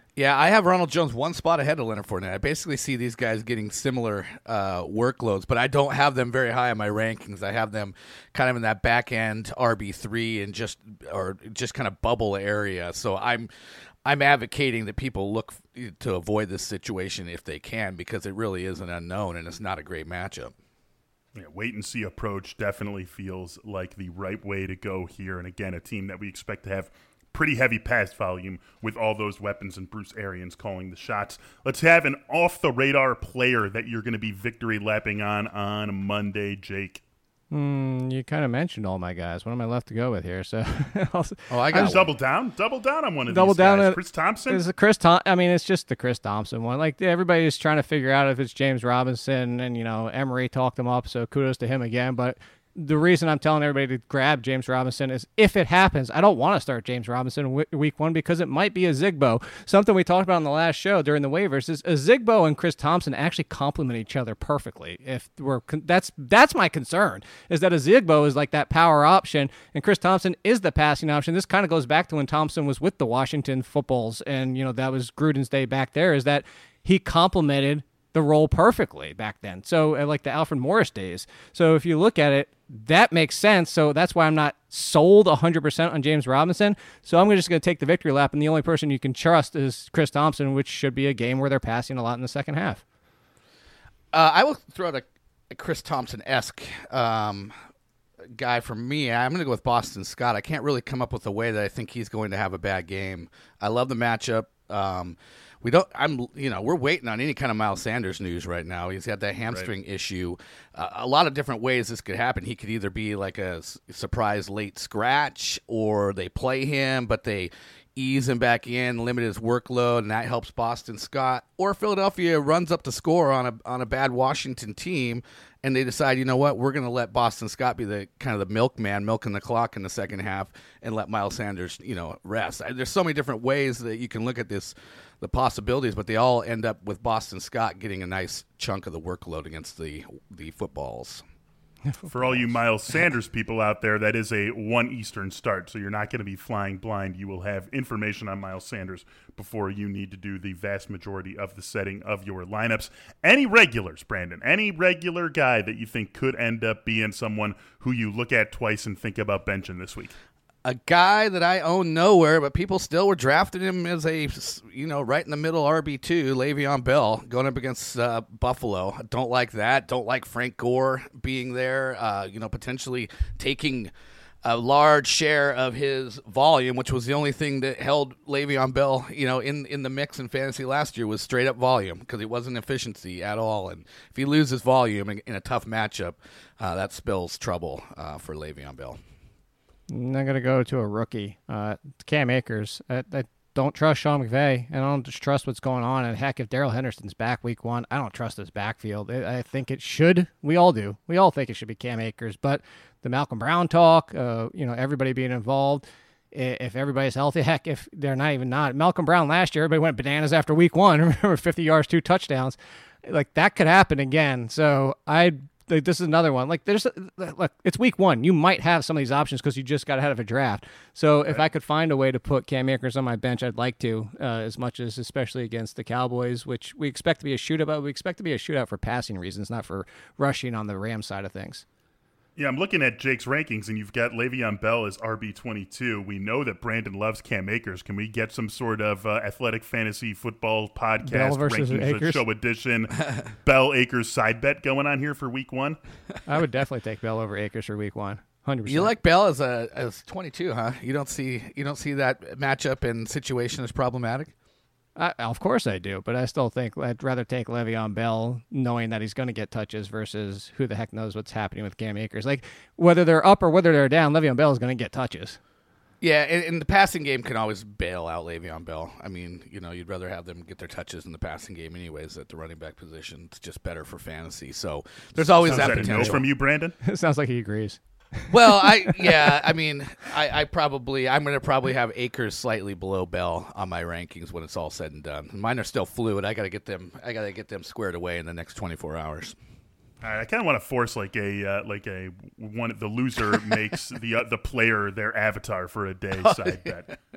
Yeah, I have Ronald Jones one spot ahead of Leonard Fournette. I basically see these guys getting similar uh, workloads, but I don't have them very high in my rankings. I have them kind of in that back end R B three and just or just kind of bubble area. So I'm I'm advocating that people look f- to avoid this situation if they can, because it really is an unknown and it's not a great matchup. Yeah, wait and see approach definitely feels like the right way to go here. And again, a team that we expect to have pretty heavy pass volume with all those weapons and Bruce Arians calling the shots. Let's have an off-the-radar player that you're going to be victory lapping on on Monday, Jake. Mm, you kind of mentioned all my guys. What am I left to go with here? So, oh, I got double down, double down on one of double these down guys. at, Chris Thompson. Is it Chris Tom? I mean, it's just the Chris Thompson one. Like everybody's trying to figure out if it's James Robinson, and you know Emery talked him up, so kudos to him again. But the reason I'm telling everybody to grab James Robinson is if it happens, I don't want to start James Robinson in week one because it might be a Zigbo. Something we talked about on the last show during the waivers is a Zigbo and Chris Thompson actually complement each other perfectly. If we're that's that's my concern, is that a Zigbo is like that power option and Chris Thompson is the passing option. This kind of goes back to when Thompson was with the Washington Footballs, and you know that was Gruden's day back there, is that he complemented the role perfectly back then. So uh, like the Alfred Morris days. So if you look at it, that makes sense. So that's why I'm not sold one hundred percent on James Robinson. So I'm just going to take the victory lap, and the only person you can trust is Chris Thompson, which should be a game where they're passing a lot in the second half. Uh, I will throw out a, a Chris Thompson-esque um, guy for me. I'm going to go with Boston Scott. I can't really come up with a way that I think he's going to have a bad game. I love the matchup. Um, We don't. I'm. You know, we're waiting on any kind of Miles Sanders news right now. He's got that hamstring right. issue. Uh, a lot of different ways this could happen. He could either be like a s- surprise late scratch, or they play him, but they ease him back in, limit his workload, and that helps Boston Scott. Or Philadelphia runs up the score on a on a bad Washington team, and they decide, you know what, we're going to let Boston Scott be the kind of the milkman, milking the clock in the second half, and let Miles Sanders, you know, rest. There's so many different ways that you can look at this, the possibilities, but they all end up with Boston Scott getting a nice chunk of the workload against the the footballs. For all you Miles Sanders people out there, that is a one Eastern start, so you're not going to be flying blind. You will have information on Miles Sanders before you need to do the vast majority of the setting of your lineups. Any regulars, Brandon? Any regular guy that you think could end up being someone who you look at twice and think about benching this week? A guy that I own nowhere, but people still were drafting him as a, you know, right in the middle R B two, Le'Veon Bell, going up against uh, Buffalo. Don't like that. Don't like Frank Gore being there, uh, you know, potentially taking a large share of his volume, which was the only thing that held Le'Veon Bell, you know, in, in the mix in fantasy last year, was straight up volume, because it wasn't efficiency at all. And if he loses volume in, in a tough matchup, uh, that spells trouble uh, for Le'Veon Bell. I'm going to go to a rookie, uh, Cam Akers. I, I don't trust Sean McVay, and I don't just trust what's going on. And heck, if Darrell Henderson's back week one, I don't trust his backfield. I, I think it should. We all do. We all think it should be Cam Akers. But the Malcolm Brown talk, uh, you know, everybody being involved, if everybody's healthy, heck, if they're not even not. Malcolm Brown last year, everybody went bananas after week one. Remember, fifty yards, two touchdowns. Like, that could happen again. So I'd Like, this is another one. Like, there's look, it's week one. You might have some of these options because you just got ahead of a draft. So if I could find a way to put Cam Akers on my bench, I'd like to, uh, as much as especially against the Cowboys, which we expect to be a shootout, but we expect to be a shootout for passing reasons, not for rushing on the Rams side of things. Yeah, I'm looking at Jake's rankings, and you've got Le'Veon Bell as R B twenty-two. We know that Brandon loves Cam Akers. Can we get some sort of uh, athletic fantasy football podcast Bell versus rankings Akers? show edition Bell Akers side bet going on here for week one? I would definitely take Bell over Akers for week one. one hundred percent. You like Bell as a as twenty-two, huh? You don't see you don't see that matchup and situation as problematic? I, of course I do, but I still think I'd rather take Le'Veon Bell knowing that he's going to get touches versus who the heck knows what's happening with Cam Akers. Like, whether they're up or whether they're down, Le'Veon Bell is going to get touches. Yeah, and, and the passing game can always bail out Le'Veon Bell. I mean, you know, you'd rather have them get their touches in the passing game anyways at the running back position. It's just better for fantasy. So there's always Sounds that that potential. no from you, Brandon? It sounds like he agrees. Well, I yeah, I mean, I, I probably I'm going to probably have Akers slightly below Bell on my rankings when it's all said and done. Mine are still fluid. I got to get them. I got to get them squared away in the next twenty-four hours. All right, I kind of want to force like a uh, like a one. The loser makes the uh, the player their avatar for a day Oh, side bet.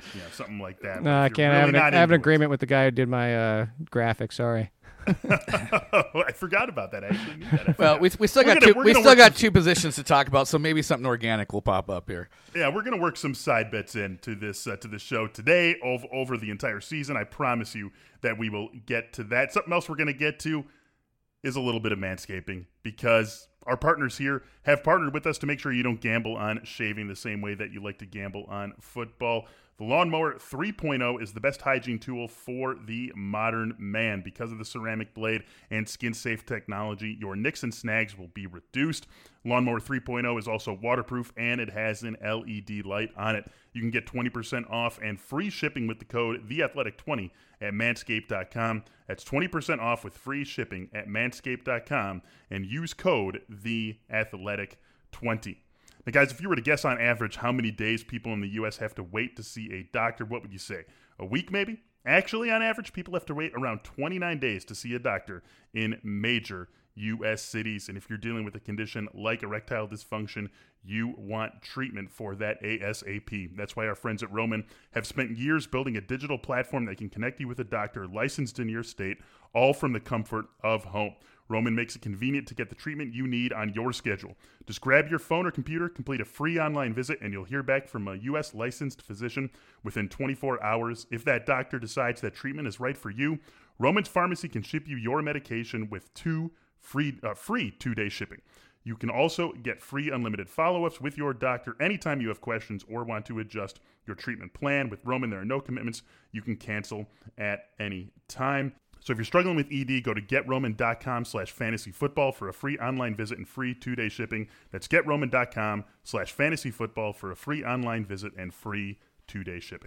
you know, something like that. No, I can't. Really I have an, I have an it, agreement with the guy who did my uh, graphics. Sorry. I forgot about that. I actually knew that. Well, we we still We're got gonna- two, we're we gonna still work got some- two positions to talk about, so maybe something organic will pop up here. Yeah, we're gonna work some side bets into this uh, to the show today over over the entire season. I promise you that we will get to that. Something else we're gonna get to is a little bit of manscaping, because our partners here have partnered with us to make sure you don't gamble on shaving the same way that you like to gamble on football. The Lawnmower three point oh is the best hygiene tool for the modern man. Because of the ceramic blade and skin-safe technology, your nicks and snags will be reduced. Lawnmower three point oh is also waterproof, and it has an L E D light on it. You can get twenty percent off and free shipping with the code the athletic twenty at manscaped dot com. That's twenty percent off with free shipping at manscaped dot com, and use code the athletic twenty. Now, guys, if you were to guess on average how many days people in the U S have to wait to see a doctor, what would you say? A week, maybe? Actually, on average, people have to wait around twenty-nine days to see a doctor in major U S cities. And if you're dealing with a condition like erectile dysfunction, you want treatment for that ASAP. That's why our friends at Roman have spent years building a digital platform that can connect you with a doctor licensed in your state, all from the comfort of home. Roman makes it convenient to get the treatment you need on your schedule. Just grab your phone or computer, complete a free online visit, and you'll hear back from a U S licensed physician within twenty-four hours. If that doctor decides that treatment is right for you, Roman's Pharmacy can ship you your medication with two free uh, free two-day shipping. You can also get free unlimited follow-ups with your doctor anytime you have questions or want to adjust your treatment plan. With Roman, there are no commitments. You can cancel at any time. So if you're struggling with E D, go to getroman.com slash fantasy football for a free online visit and free two-day shipping. That's getroman.com slash fantasy football for a free online visit and free two-day shipping.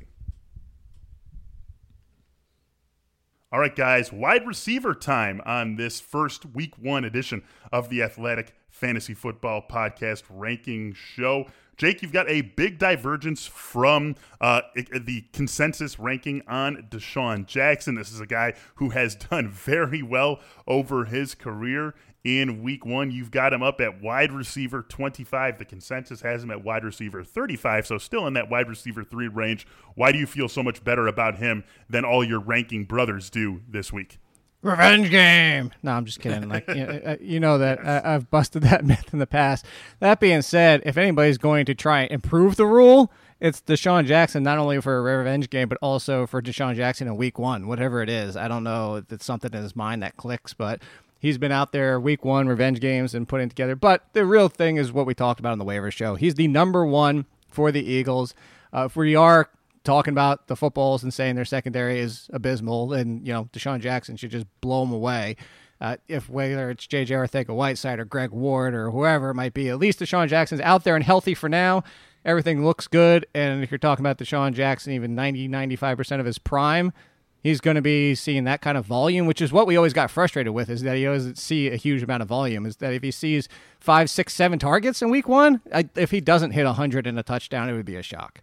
All right, guys, wide receiver time on this first week one edition of the Athletic Fantasy Football Podcast Ranking Show. Jake, you've got a big divergence from uh, the consensus ranking on Deshaun Jackson. This is a guy who has done very well over his career. In week one, you've got him up at wide receiver twenty-five. The consensus has him at wide receiver thirty-five, so still in that wide receiver three range. Why do you feel so much better about him than all your ranking brothers do this week? Revenge game. No, I'm just kidding. Like you know, you know that Yes. I, I've busted that myth in the past. That being said, if anybody's going to try and improve the rule, it's Deshaun Jackson, not only for a revenge game, but also for Deshaun Jackson in week one, whatever it is. I don't know if it's something in his mind that clicks, but he's been out there week one revenge games and putting together. But the real thing is what we talked about on the waiver show. He's the number one for the Eagles. Uh, if we are talking about the footballs and saying their secondary is abysmal, and you know Deshaun Jackson should just blow them away. Uh, if whether it's J J Arcega-Whiteside or Greg Ward or whoever it might be, at least Deshaun Jackson's out there and healthy for now. Everything looks good, and if you're talking about Deshaun Jackson, even ninety, ninety-five percent of his prime, he's going to be seeing that kind of volume, which is what we always got frustrated with, is that he doesn't see a huge amount of volume, is that if he sees five, six, seven targets in week one, I, if he doesn't hit one hundred in a touchdown, it would be a shock.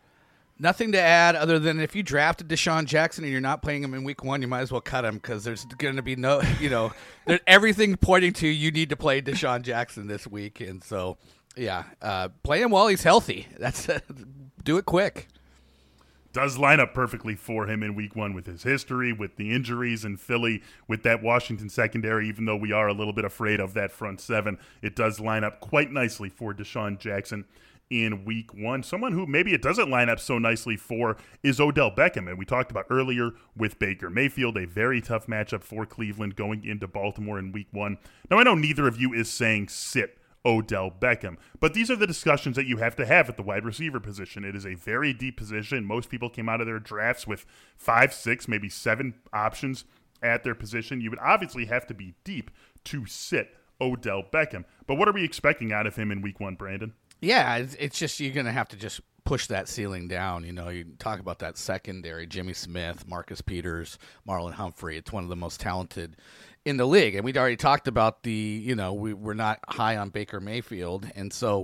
Nothing to add other than if you drafted Deshaun Jackson and you're not playing him in week one, you might as well cut him because there's going to be no, you know, there's everything pointing to you need to play Deshaun Jackson this week. And so, yeah, uh, play him while he's healthy. That's do it quick. Does line up perfectly for him in week one with his history, with the injuries in Philly, with that Washington secondary. Even though we are a little bit afraid of that front seven, it does line up quite nicely for Deshaun Jackson in week one. Someone who maybe it doesn't line up so nicely for is Odell Beckham. And we talked about earlier with Baker Mayfield, a very tough matchup for Cleveland going into Baltimore in week one. Now, I know neither of you is saying sit Odell Beckham, but these are the discussions that you have to have at the wide receiver position. It is a very deep position. Most people came out of their drafts with five, six, maybe seven options at their position. You would obviously have to be deep to sit Odell Beckham. But what are we expecting out of him in week one, Brandon? Yeah, it's, it's just you're going to have to just push that ceiling down. You know, you talk about that secondary, Jimmy Smith, Marcus Peters, Marlon Humphrey. It's one of the most talented in the league. And we'd already talked about the, you know, we, we're not high on Baker Mayfield. And so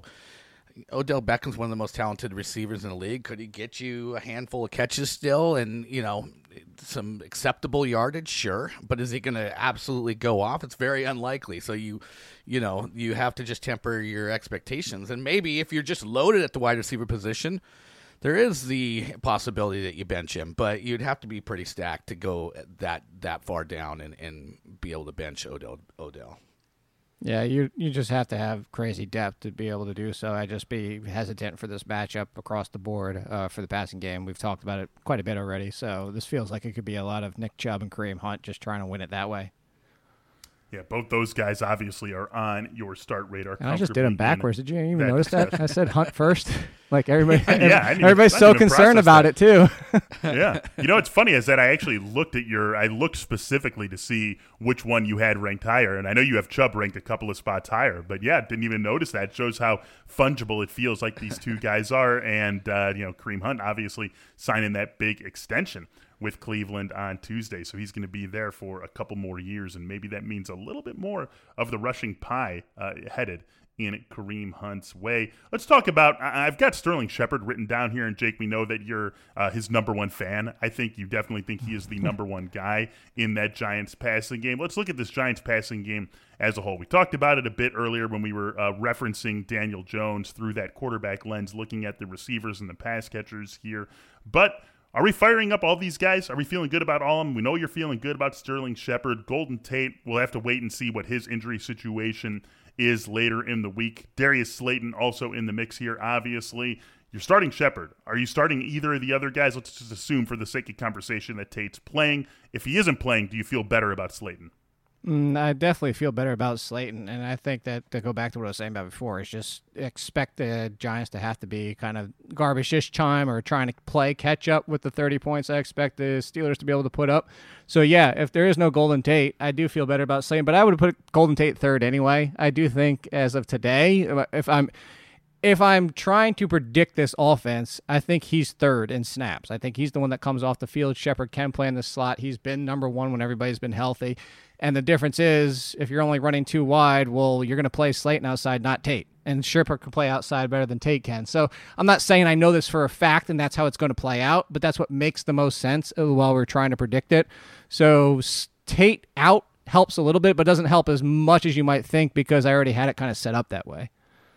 Odell Beckham's one of the most talented receivers in the league. Could he get you a handful of catches still and, you know, some acceptable yardage? Sure. But is he going to absolutely go off? It's very unlikely. So you, you know, you have to just temper your expectations. And maybe if you're just loaded at the wide receiver position, There is the possibility that you bench him, but you'd have to be pretty stacked to go that that far down and, and be able to bench Odell. Odell. Yeah, you you just have to have crazy depth to be able to do so. I'd just be hesitant for this matchup across the board uh, for the passing game. We've talked about it quite a bit already, so this feels like it could be a lot of Nick Chubb and Kareem Hunt just trying to win it that way. Yeah, both those guys obviously are on your start radar. And I just did them backwards. Did you even that notice that? I said Hunt first. Like everybody, yeah, I didn't everybody's even, so even concerned about that. it too. Yeah, you know what's funny is that I actually looked at your. I looked specifically to see which one you had ranked higher, and I know you have Chubb ranked a couple of spots higher. But yeah, didn't even notice that. It shows how fungible it feels like these two guys are, and uh, you know, Kareem Hunt obviously signing that big extension with Cleveland on Tuesday. So he's going to be there for a couple more years, and maybe that means a little bit more of the rushing pie uh, headed in Kareem Hunt's way. Let's talk about, I've got Sterling Shepard written down here, and Jake, we know that you're uh, his number one fan. I think you definitely think he is the number one guy in that Giants passing game. Let's look at this Giants passing game as a whole. We talked about it a bit earlier when we were uh, referencing Daniel Jones through that quarterback lens, looking at the receivers and the pass catchers here. But are we firing up all these guys? Are we feeling good about all of them? We know you're feeling good about Sterling Shepard. Golden Tate, we'll have to wait and see what his injury situation is later in the week. Darius Slayton also in the mix here, obviously. You're starting Shepard. Are you starting either of the other guys? Let's just assume for the sake of conversation that Tate's playing. If he isn't playing, do you feel better about Slayton? Mm, I definitely feel better about Slayton, and I think that to go back to what I was saying about before is just expect the Giants to have to be kind of garbage-ish time or trying to play catch up with the thirty points I expect the Steelers to be able to put up. So, yeah, if there is no Golden Tate, I do feel better about Slayton, but I would have put Golden Tate third anyway. I do think as of today, if I'm if I'm trying to predict this offense, I think he's third in snaps. I think he's the one that comes off the field. Shepard can play in the slot. He's been number one when everybody's been healthy. And the difference is, if you're only running two wide, well, you're going to play Slayton outside, not Tate. And Shepard can play outside better than Tate can. So I'm not saying I know this for a fact and that's how it's going to play out, but that's what makes the most sense while we're trying to predict it. So Tate out helps a little bit, but doesn't help as much as you might think because I already had it kind of set up that way.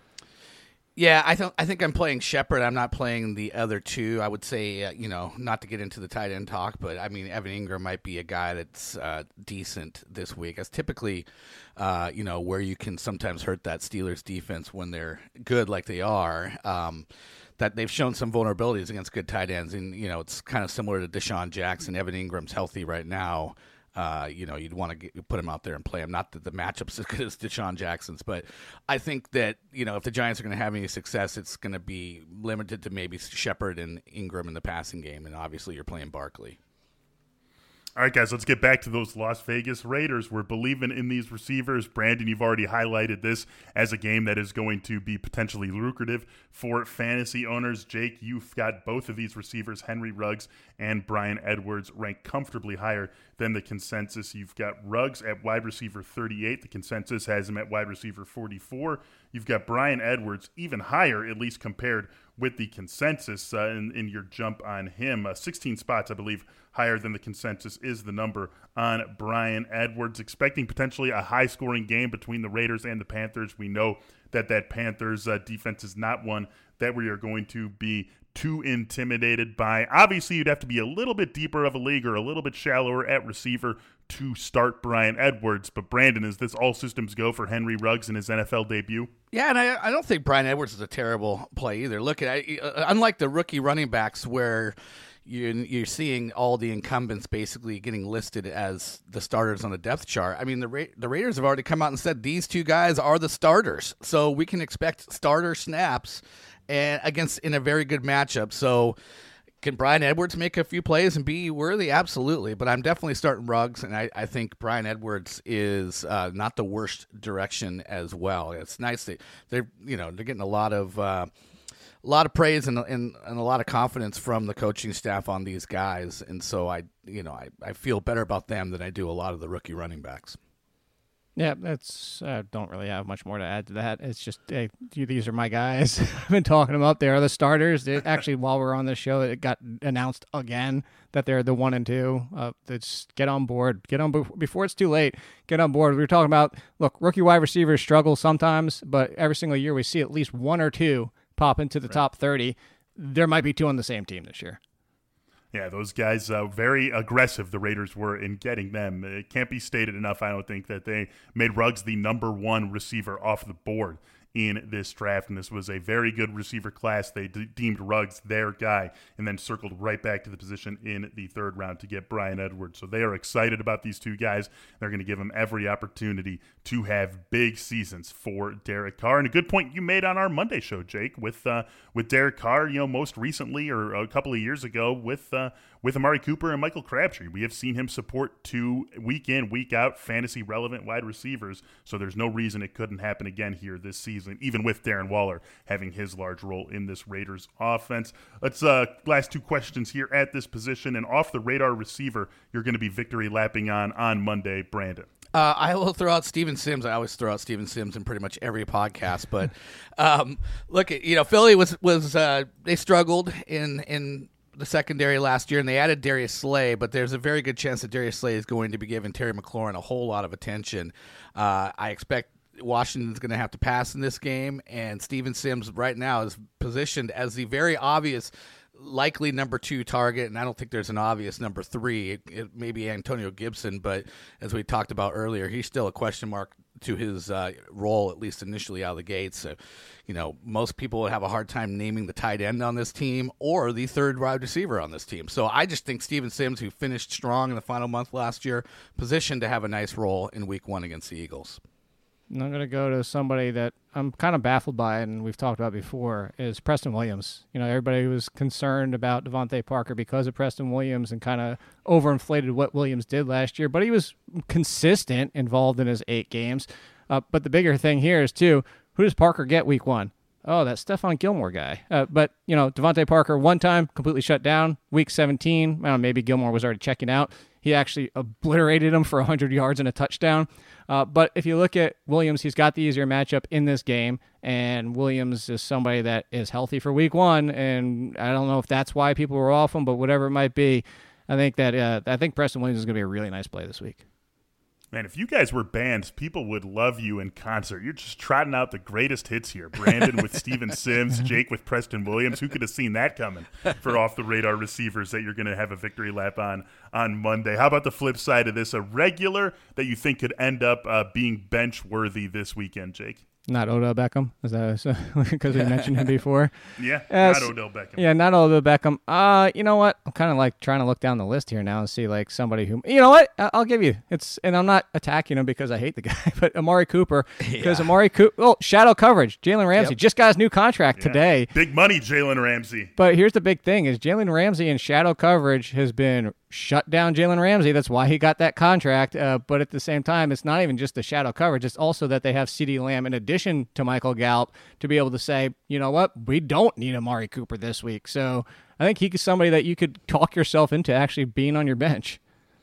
Yeah, I think I think I'm playing Shepard. I'm not playing the other two. I would say, uh, you know, not to get into the tight end talk, but I mean, Evan Ingram might be a guy that's uh, decent this week. That's typically, uh, you know, where you can sometimes hurt that Steelers defense when they're good like they are. Um, that they've shown some vulnerabilities against good tight ends, and you know, it's kind of similar to Deshaun Jackson. Evan Ingram's healthy right now. Uh, you know, you'd want to get, put him out there and play him. Not that the matchup's as good as Deshaun Jackson's, but I think that, you know, if the Giants are going to have any success, it's going to be limited to maybe Shepard and Ingram in the passing game, and obviously you're playing Barkley. All right, guys, let's get back to those Las Vegas Raiders. We're believing in these receivers. Brandon, you've already highlighted this as a game that is going to be potentially lucrative for fantasy owners. Jake, you've got both of these receivers, Henry Ruggs and Bryan Edwards, ranked comfortably higher than the consensus. You've got Ruggs at wide receiver thirty-eight. The consensus has him at wide receiver forty-four. You've got Bryan Edwards even higher, at least compared with the consensus uh, in, in your jump on him. Uh, sixteen spots, I believe, higher than the consensus is the number on Bryan Edwards. Expecting potentially a high-scoring game between the Raiders and the Panthers. We know that that Panthers uh, defense is not one that we are going to be too intimidated by. Obviously, you'd have to be a little bit deeper of a league or a little bit shallower at receiver to start Bryan Edwards. But Brandon, is this all systems go for Henry Ruggs in his N F L debut? Yeah, and I, I don't think Bryan Edwards is a terrible play either. Look, at uh, unlike the rookie running backs where you're, you're seeing all the incumbents basically getting listed as the starters on the depth chart. I mean, the Ra- the Raiders have already come out and said these two guys are the starters, so we can expect starter snaps and against in a very good matchup. So can Bryan Edwards make a few plays and be worthy? Absolutely. But I'm definitely starting Ruggs, and I, I think Bryan Edwards is uh, not the worst direction as well. It's nice that they're, you know, they're getting a lot of uh, a lot of praise and, and and a lot of confidence from the coaching staff on these guys, and so I, you know, I, I feel better about them than I do a lot of the rookie running backs. Yeah, that's. I uh, don't really have much more to add to that. It's just, hey, these are my guys. I've been talking them up. They are the starters. They, actually, while we're on this show, it got announced again that they're the one and two. Uh, let's get on board. Get on before it's too late. Get on board. We were talking about, look, rookie wide receivers struggle sometimes, but every single year we see at least one or two pop into the right. top thirty. there might be two on the same team this year. Yeah, those guys, uh, very aggressive, the Raiders were in getting them. It can't be stated enough, I don't think, that they made Ruggs the number one receiver off the board in this draft, and this was a very good receiver class. They de- deemed Ruggs their guy and then circled right back to the position in the third round to get Bryan Edwards. So they are excited about these two guys. They're going to give them every opportunity to have big seasons for Derek Carr. And a good point you made on our Monday show, Jake, with uh, with Derek Carr, you know, most recently or a couple of years ago with uh, with Amari Cooper and Michael Crabtree. We have seen him support two week in, week out fantasy relevant wide receivers, so there's no reason it couldn't happen again here this season, even with Darren Waller having his large role in this Raiders offense. Let's uh, last two questions here at this position. And off the radar receiver, you're going to be victory lapping on on Monday, Brandon. Uh, I will throw out Steven Sims. I always throw out Steven Sims in pretty much every podcast. But um, look, you know, Philly was was uh, they struggled in in the secondary last year, and they added Darius Slay. But there's a very good chance that Darius Slay is going to be giving Terry McLaurin a whole lot of attention. Uh, I expect Washington's going to have to pass in this game, and Steven Sims right now is positioned as the very obvious likely number two target, and I don't think there's an obvious number three. It, it may be Antonio Gibson, but as we talked about earlier, he's still a question mark to his uh, role, at least initially out of the gates. So, you know, most people would have a hard time naming the tight end on this team or the third wide receiver on this team. So I just think Steven Sims, who finished strong in the final month last year, positioned to have a nice role in week one against the Eagles. And I'm going to go to somebody that I'm kind of baffled by, and we've talked about before, is Preston Williams. You know, everybody was concerned about Devontae Parker because of Preston Williams and kind of overinflated what Williams did last year, but he was consistent involved in his eight games. Uh, but the bigger thing here is, too, who does Parker get week one? Oh, that Stephon Gilmore guy. Uh, but, you know, Devontae Parker one time completely shut down. Week seventeen, I don't know, maybe Gilmore was already checking out. He actually obliterated him for one hundred yards and a touchdown. Uh, but if you look at Williams, he's got the easier matchup in this game, and Williams is somebody that is healthy for week one, and I don't know if that's why people were off him, but whatever it might be, I think that uh, I think Preston Williams is going to be a really nice play this week. Man, if you guys were bands, people would love you in concert. You're just trotting out the greatest hits here. Brandon with Steven Sims, Jake with Preston Williams. Who could have seen that coming for off-the-radar receivers that you're going to have a victory lap on on Monday? How about the flip side of this? A regular that you think could end up uh, being bench-worthy this weekend, Jake? Not Odell Beckham, is that because we mentioned him before? Yeah, uh, not Odell Beckham. Yeah, not Odell Beckham. Uh, you know what? I'm kind of like trying to look down the list here now and see like somebody who, you know what? I'll give you. It's and I'm not attacking him because I hate the guy, but Amari Cooper because yeah. Amari Cooper. Oh, shadow coverage. Jalen Ramsey yep. just got his new contract yeah. today. Big money, Jalen Ramsey. But here's the big thing: is Jalen Ramsey in shadow coverage has been shut down Jalen Ramsey. That's why he got that contract. Uh, but at the same time, it's not even just the shadow coverage. It's also that they have CeeDee Lamb in addition to Michael Gallup to be able to say, you know what, we don't need Amari Cooper this week. So I think he's somebody that you could talk yourself into actually being on your bench.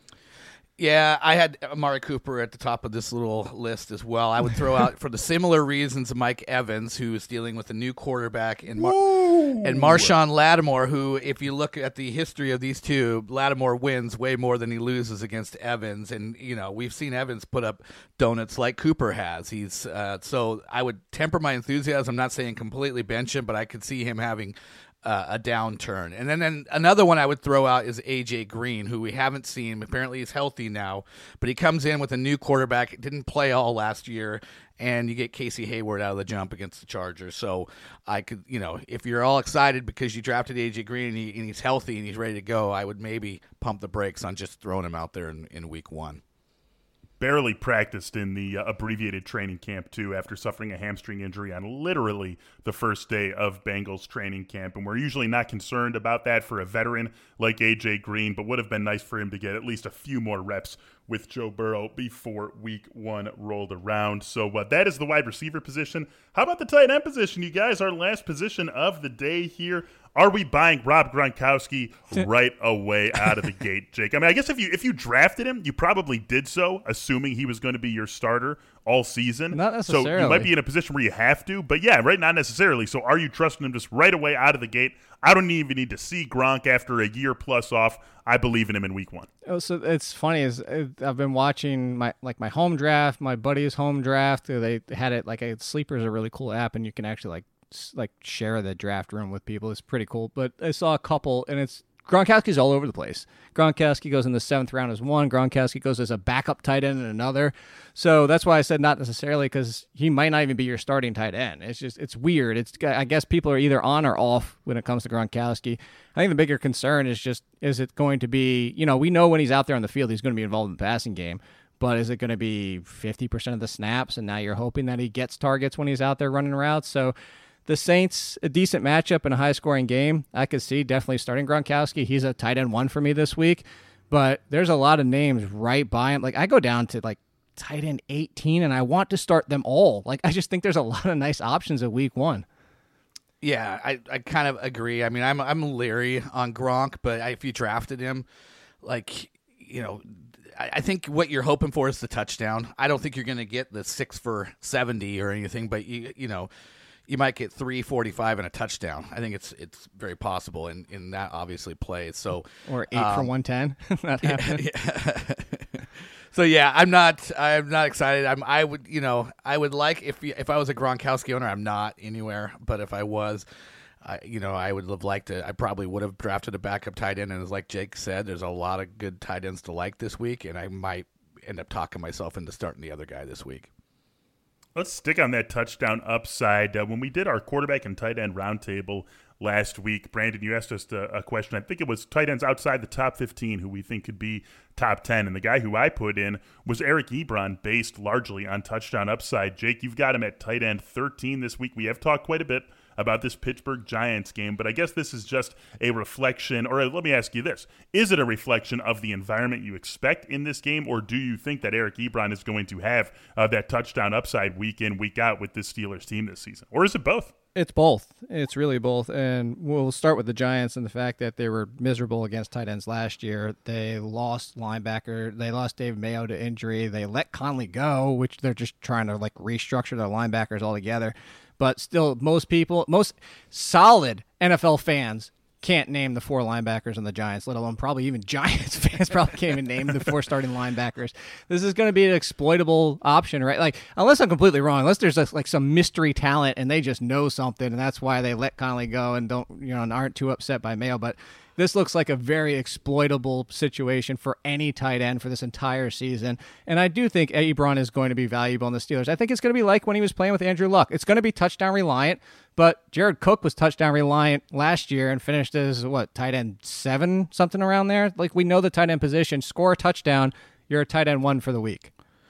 Yeah, I had Amari Cooper at the top of this little list as well. I would throw out, for the similar reasons, Mike Evans, who is dealing with a new quarterback, and Mar- and Marshawn Lattimore, who, if you look at the history of these two, Lattimore wins way more than he loses against Evans. And, you know, we've seen Evans put up donuts like Cooper has. He's uh, so I would temper my enthusiasm. I'm not saying completely bench him, but I could see him having Uh, a downturn. And then, then another one I would throw out is A J Green, who we haven't seen. Apparently he's healthy now, but he comes in with a new quarterback, didn't play all last year, and you get Casey Hayward out of the jump against the Chargers. So I could, you know, if you're all excited because you drafted A J Green and, he, and he's healthy and he's ready to go, I would maybe pump the brakes on just throwing him out there in, in week one. Barely practiced in the uh, abbreviated training camp, too, after suffering a hamstring injury on literally the first day of Bengals training camp. And we're usually not concerned about that for a veteran like A J Green, but would have been nice for him to get at least a few more reps with Joe Burrow before week one rolled around. So uh, that is the wide receiver position. How about the tight end position, you guys? Our last position of the day here. Are we buying Rob Gronkowski right away out of the gate, Jake? I mean, I guess if you if you drafted him, you probably did so, assuming he was going to be your starter all season. Not necessarily. So you might be in a position where you have to, but yeah, right, not necessarily. So are you trusting him just right away out of the gate? I don't even need to see Gronk after a year plus off. I believe in him in week one. Oh, so it's funny is I've been watching my like my home draft, my buddy's home draft. They had it like a Sleeper is a really cool app, and you can actually like like share the draft room with people. It's pretty cool. But I saw a couple, and it's Gronkowski's all over the place. Gronkowski goes in the seventh round as one. Gronkowski goes as a backup tight end in another. So that's why I said not necessarily, because he might not even be your starting tight end. It's just, it's weird. It's, I guess people are either on or off when it comes to Gronkowski. I think the bigger concern is just, is it going to be, you know, we know when he's out there on the field, he's going to be involved in the passing game. But is it going to be fifty percent of the snaps, and now you're hoping that he gets targets when he's out there running routes? So the Saints, a decent matchup in a high-scoring game. I could see definitely starting Gronkowski. He's a tight end one for me this week. But there's a lot of names right by him. Like, I go down to, like, tight end eighteen, and I want to start them all. Like, I just think there's a lot of nice options at week one. Yeah, I, I kind of agree. I mean, I'm I'm leery on Gronk, but if you drafted him, like, you know, I, I think what you're hoping for is the touchdown. I don't think you're going to get the six for seventy or anything, but, you you know, you might get three forty-five and a touchdown. I think it's it's very possible, and, and that obviously plays. So Or eight um, for one ten. Not happening. Yeah. So yeah, I'm not. I'm not excited. I'm. I would. You know. I would like if if I was a Gronkowski owner. I'm not anywhere. But if I was, I, you know, I would have liked to. I probably would have drafted a backup tight end. And as like Jake said, there's a lot of good tight ends to like this week, and I might end up talking myself into starting the other guy this week. Let's stick on that touchdown upside. Uh, when we did our quarterback and tight end roundtable last week, Brandon, you asked us a, a question. I think it was tight ends outside the top fifteen who we think could be top ten. And the guy who I put in was Eric Ebron, based largely on touchdown upside. Jake, you've got him at tight end thirteen this week. We have talked quite a bit about this Pittsburgh Giants game, but I guess this is just a reflection, or let me ask you this. Is it a reflection of the environment you expect in this game, or do you think that Eric Ebron is going to have uh, that touchdown upside week in, week out with this Steelers team this season? Or is it both? It's both. It's really both. And we'll start with the Giants and the fact that they were miserable against tight ends last year. They lost linebacker. They lost Dave Mayo to injury. They let Conley go, which they're just trying to like restructure their linebackers altogether. But still, most people, most solid N F L fans can't name the four linebackers on the Giants, let alone probably even Giants fans probably can't even name the four starting linebackers. This is going to be an exploitable option, right? Like, unless I'm completely wrong, unless there's a, like some mystery talent and they just know something, and that's why they let Conley go and don't, you know, and aren't too upset by Mayo. But this looks like a very exploitable situation for any tight end for this entire season. And I do think Ebron is going to be valuable in the Steelers. I think it's going to be like when he was playing with Andrew Luck. It's going to be touchdown reliant, but Jared Cook was touchdown reliant last year and finished as, what, tight end seven, something around there? Like, we know the tight end position. Score a touchdown, you're a tight end one for the week.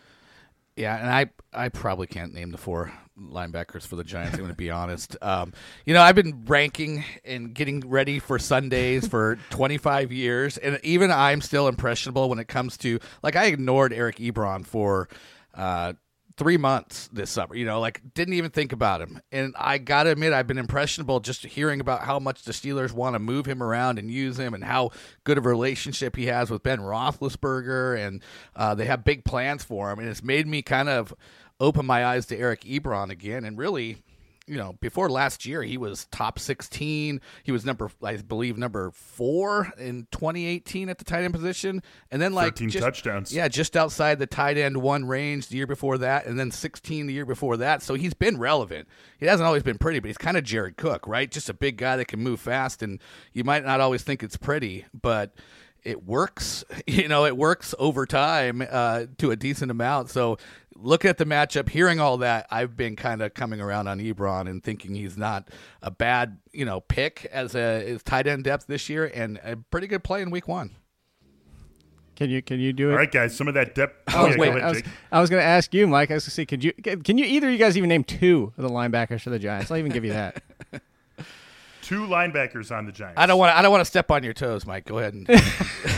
Yeah, and I I probably can't name the four linebackers for the Giants, I'm going to be honest. Um, you know, I've been ranking and getting ready for Sundays for twenty-five years, and even I'm still impressionable when it comes to, like, I ignored Eric Ebron for uh, three months this summer, you know, like, didn't even think about him. And I got to admit, I've been impressionable just hearing about how much the Steelers want to move him around and use him, and how good of a relationship he has with Ben Roethlisberger, and uh, they have big plans for him. And it's made me kind of open my eyes to Eric Ebron again. And really, you know, before last year, he was top sixteen. He was number, I believe, number four in twenty eighteen at the tight end position. And then like thirteen just, touchdowns. Yeah, just outside the tight end one range the year before that, and then sixteen the year before that. So he's been relevant. He hasn't always been pretty, but he's kind of Jared Cook, right? Just a big guy that can move fast, and you might not always think it's pretty, but it works. You know, it works over time uh, to a decent amount. So looking at the matchup, hearing all that, I've been kind of coming around on Ebron and thinking he's not a bad, you know, pick as a as tight end depth this year, and a pretty good play in week one. Can you can you do it? All right, guys, some of that depth. Oh, Oh, yeah, wait, go ahead, I was, Jake. I was going to ask you, Mike. I was going to say, could you can you either of you guys even name two of the linebackers for the Giants? I'll even give you that. Two linebackers on the Giants. I don't want I don't want to step on your toes, Mike. Go ahead and. Uh,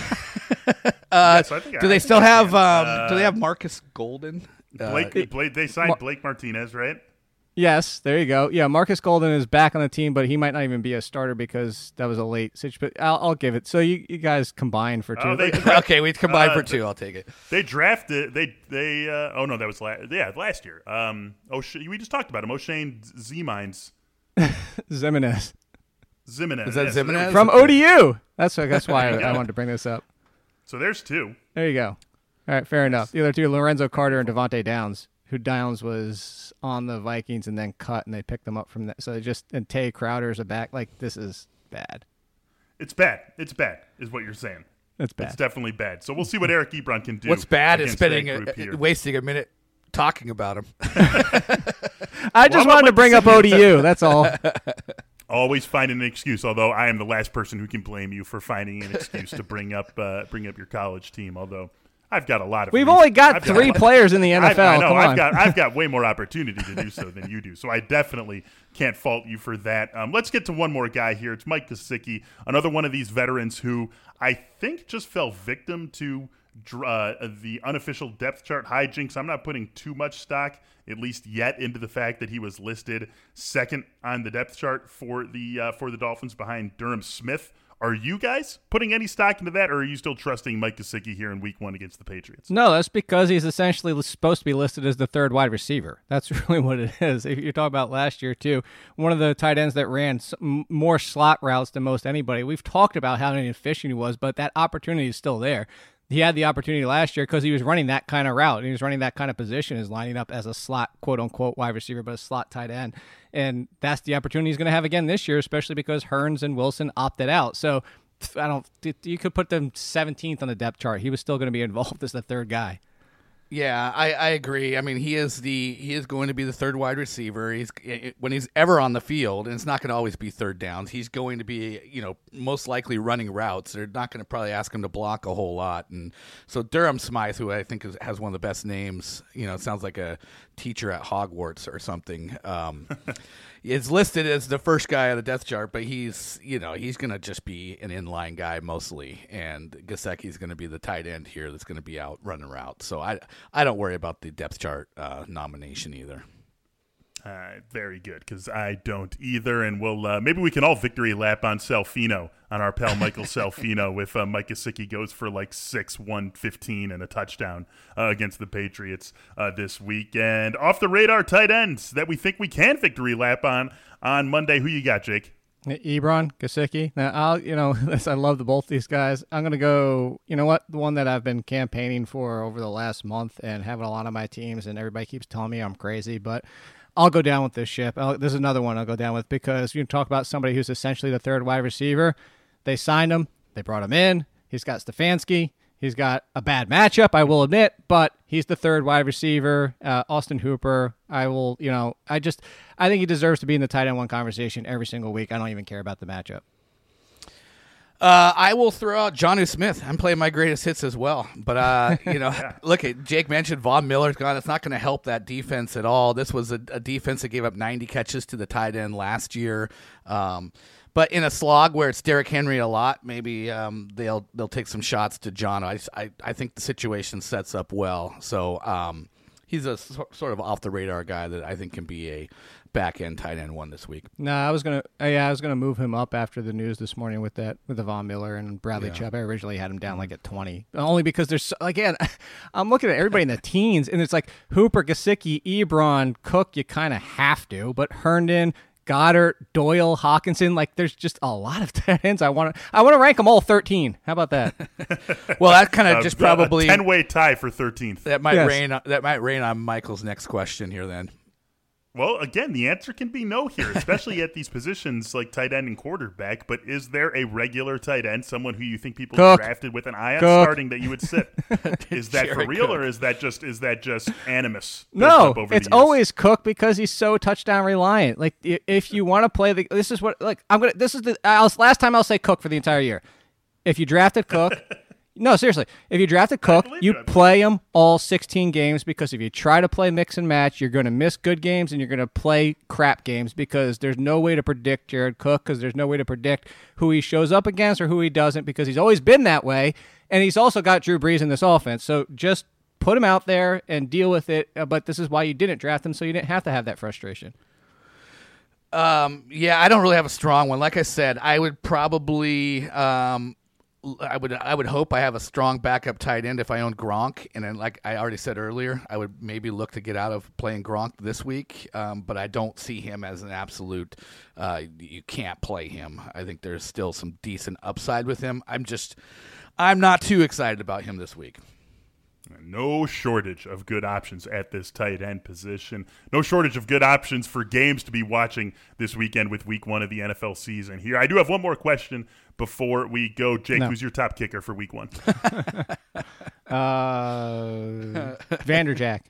uh, so I think do I- they I still think I have? can. Um, Uh, do they have Marcus Golden? Uh, Blake, Blake, they signed Mar- Blake Martinez, right? Yes, there you go. Yeah, Marcus Golden is back on the team, but he might not even be a starter because that was a late situation. But I'll, I'll give it. So you, you guys combine for two. Oh, they, okay, we combined Uh, for two. I'll take it. they drafted. They they. Uh, oh no, that was last. Yeah, last year. Um. Oh, we just talked about him. O'Shane Z-Mines. Zimenez Zimenez. Is that yeah, so there Zimenez? we from go. O D U. That's that's why There you I, I go. wanted to bring this up. So there's two. There you go. All right, fair enough. The other two, Lorenzo Carter and Devontae Downs, who Downs was on the Vikings and then cut, and they picked them up from that. So they just and Tay Crowder's a back. Like this is bad. It's bad. It's bad, is what you're saying. It's bad. It's definitely bad. So we'll see what Eric Ebron can do. What's bad is against spending that a, group here. wasting a minute talking about him. I just Well, wanted to bring up O D U. That's all. Always finding an excuse, although I am the last person who can blame you for finding an excuse to bring up uh, bring up your college team. Although I've got a lot of. We've reasons. only got I've three got a lot- players in the N F L. I, I know. Come I've on. got I've got way more opportunity to do so than you do. So I definitely can't fault you for that. Um, let's get to one more guy here. It's Mike Gesicki, another one of these veterans who I think just fell victim to uh, the unofficial depth chart hijinks. I'm not putting too much stock, at least yet, into the fact that he was listed second on the depth chart for the uh, for the Dolphins behind Durham Smith. Are you guys putting any stock into that, or are you still trusting Mike Gesicki here in week one against the Patriots? No, that's because he's essentially supposed to be listed as the third wide receiver. That's really what it is. If you're talking about last year, too, one of the tight ends that ran more slot routes than most anybody. We've talked about how inefficient he was, but that opportunity is still there. He had the opportunity last year because he was running that kind of route. And he was running that kind of position, is lining up as a slot, quote-unquote, wide receiver, but a slot tight end. And that's the opportunity he's going to have again this year, especially because Hearns and Wilson opted out. So I don't. You could put them seventeenth on the depth chart. He was still going to be involved as the third guy. Yeah, I, I agree. I mean, he is the he is going to be the third wide receiver. He's when he's ever on the field, and it's not going to always be third downs. He's going to be, you know, most likely running routes. They're not going to probably ask him to block a whole lot. And so Durham Smythe, who I think is, has one of the best names, you know, it sounds like a teacher at Hogwarts or something. Um, is listed as the first guy on the depth chart, but he's, you know, he's going to just be an inline guy mostly, and Gesicki's going to be the tight end here that's going to be out running routes. So I I don't worry about the depth chart uh, nomination either. Uh, very good, because I don't either, and we'll uh, maybe we can all victory lap on Salfino, on our pal Michael Salfino, if uh, Mike Gesicki goes for like six, one fifteen and a touchdown uh, against the Patriots uh, this week. And off the radar tight ends that we think we can victory lap on on Monday. Who you got, Jake? Ebron, Gesicki. Now, I'll, you know, I love the both these guys. I'm going to go, you know what, the one that I've been campaigning for over the last month and having a lot of my teams, and everybody keeps telling me I'm crazy, but I'll go down with this ship. I'll, this is another one I'll go down with because you talk about somebody who's essentially the third wide receiver. They signed him. They brought him in. He's got Stefanski. He's got a bad matchup, I will admit, but he's the third wide receiver. Uh, Austin Hooper, I will, you know, I just, I think he deserves to be in the tight end one conversation every single week. I don't even care about the matchup. Uh, I will throw out Jonnu Smith. I'm playing my greatest hits as well. But, uh, you know, yeah. Look, at Jake mentioned Von Miller's gone. It's not going to help that defense at all. This was a, a defense that gave up ninety catches to the tight end last year. Um, but in a slog where it's Derrick Henry a lot, maybe um, they'll they'll take some shots to John. I, I, I think the situation sets up well. So um, he's a so, sort of off-the-radar guy that I think can be a back-end tight end one this week. No, I was gonna. Yeah, I was gonna move him up after the news this morning with that with the Von Miller and Bradley Yeah. Chubb. I originally had him down like at twenty, only because there's so, again, I'm looking at everybody in the teens, and it's like Hooper, Gesicki, Ebron, Cook. You kind of have to, but Herndon, Goddard, Doyle, Hawkinson. Like, there's just a lot of tight ends. I want to. I want to rank them all thirteen. How about that? Well, that kind of Uh, just probably a ten-way tie for thirteenth. that might Yes. rain. That might rain on Michael's next question here. Then. Well, again, the answer can be no here, especially at these positions like tight end and quarterback. But is there a regular tight end, someone who you think people Cook. drafted with an eye on Cook. starting, that you would sit? Is that for Jared real, Cook. or is that just is that just animus? built No, up over it's the years? always Cook because he's so touchdown reliant. Like, i- if you want to play the, this is what like I'm gonna. This is the I'll, last time I'll say Cook for the entire year. If you drafted Cook. No, seriously. If you drafted Cook, believe you it, I believe play him all sixteen games, because if you try to play mix and match, you're going to miss good games and you're going to play crap games, because there's no way to predict Jared Cook, because there's no way to predict who he shows up against or who he doesn't, because he's always been that way, and he's also got Drew Brees in this offense. So just put him out there and deal with it, uh, but this is why you didn't draft him, so you didn't have to have that frustration. Um, yeah, I don't really have a strong one. Like I said, I would probably, um, I would, I would hope I have a strong backup tight end if I own Gronk. And then, like I already said earlier, I would maybe look to get out of playing Gronk this week. Um, but I don't see him as an absolute. Uh, you can't play him. I think there's still some decent upside with him. I'm just, I'm not too excited about him this week. No shortage of good options at this tight end position. No shortage of good options for games to be watching this weekend with week one of the N F L season here. I do have one more question before we go. Jake, No. who's your top kicker for week one? Uh, Vanderjack.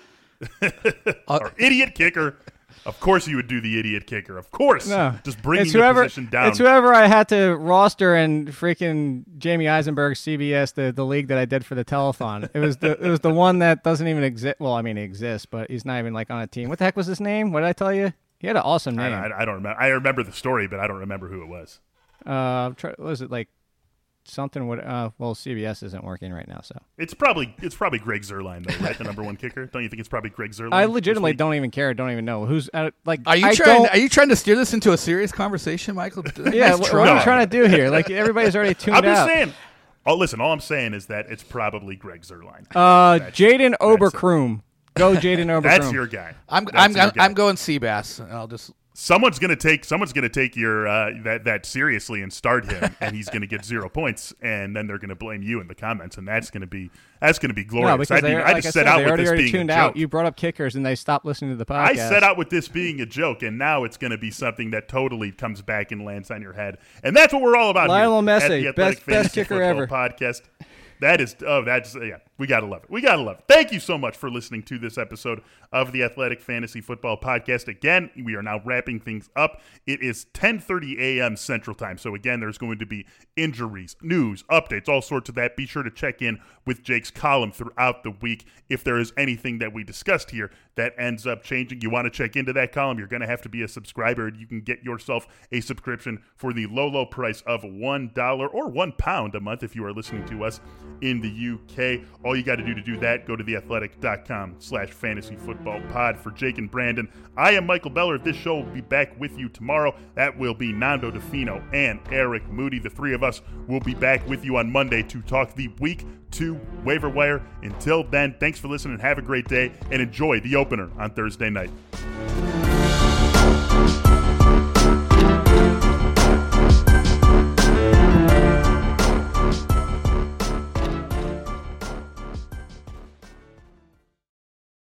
Our idiot kicker. Of course you would do the idiot kicker. Of course. No, Just bringing it's whoever, the position down. It's whoever I had to roster in freaking Jamie Eisenberg C B S, the, the league that I did for the telethon. It was the it was the one that doesn't even exist. Well, I mean, he exists, but he's not even like on a team. What the heck was his name? What did I tell you? He had an awesome I, name. I, I don't remember. I remember the story, but I don't remember who it was. Uh, try, was it like something? What? Uh, well, C B S isn't working right now, so It's probably it's probably Greg Zuerlein, though, right? The number one kicker. Don't you think it's probably Greg Zuerlein? I this legitimately week? don't even care. Don't even know who's uh, like. Are you I trying? don't- Are you trying to steer this into a serious conversation, Michael? Yeah, Nice what, try. what are you trying to do here? Like everybody's already tuned I'm just out. saying. Oh, listen. All I'm saying is that it's probably Greg Zuerlein. Uh, That's- Jaden that's it. Oberkroom. Go, Jaden Oberkroom. That's your guy. I'm That's I'm your I'm, guy. I'm going Seabass. I'll just Someone's gonna take someone's gonna take your uh, that that seriously and start him, and he's gonna get zero points, and then they're gonna blame you in the comments, and that's gonna be that's gonna be glorious. No, because I, they, I like just I set said, out they with already, this already being tuned a out. joke. You brought up kickers, and they stopped listening to the I podcast. set out with this being a joke, and now it's going to be something that totally comes back and lands on your head, and that's what we're all about Lionel here at Messi, the Athletic best- best Fantasy kicker Football ever. Podcast. That is, oh, that's, yeah, we got to love it. We got to love it. Thank you so much for listening to this episode of the Athletic Fantasy Football Podcast. Again, we are now wrapping things up. It is ten thirty a.m. Central Time. So, again, there's going to be injuries, news, updates, all sorts of that. Be sure to check in with Jake's column throughout the week. If there is anything that we discussed here that ends up changing, you want to check into that column, you're going to have to be a subscriber. You can get yourself a subscription for the low, low price of one dollar or one pound a month if you are listening to us in the U K. All you got to do to do that, go to theathletic.com slash fantasy football pod. For Jake and Brandon, I am Michael Beller. This show will be back with you tomorrow. That will be Nando DeFino and Eric Moody. The three of us will be back with you on Monday to talk the week two waiver wire. Until then, thanks for listening. Have a great day and enjoy the opener on Thursday night.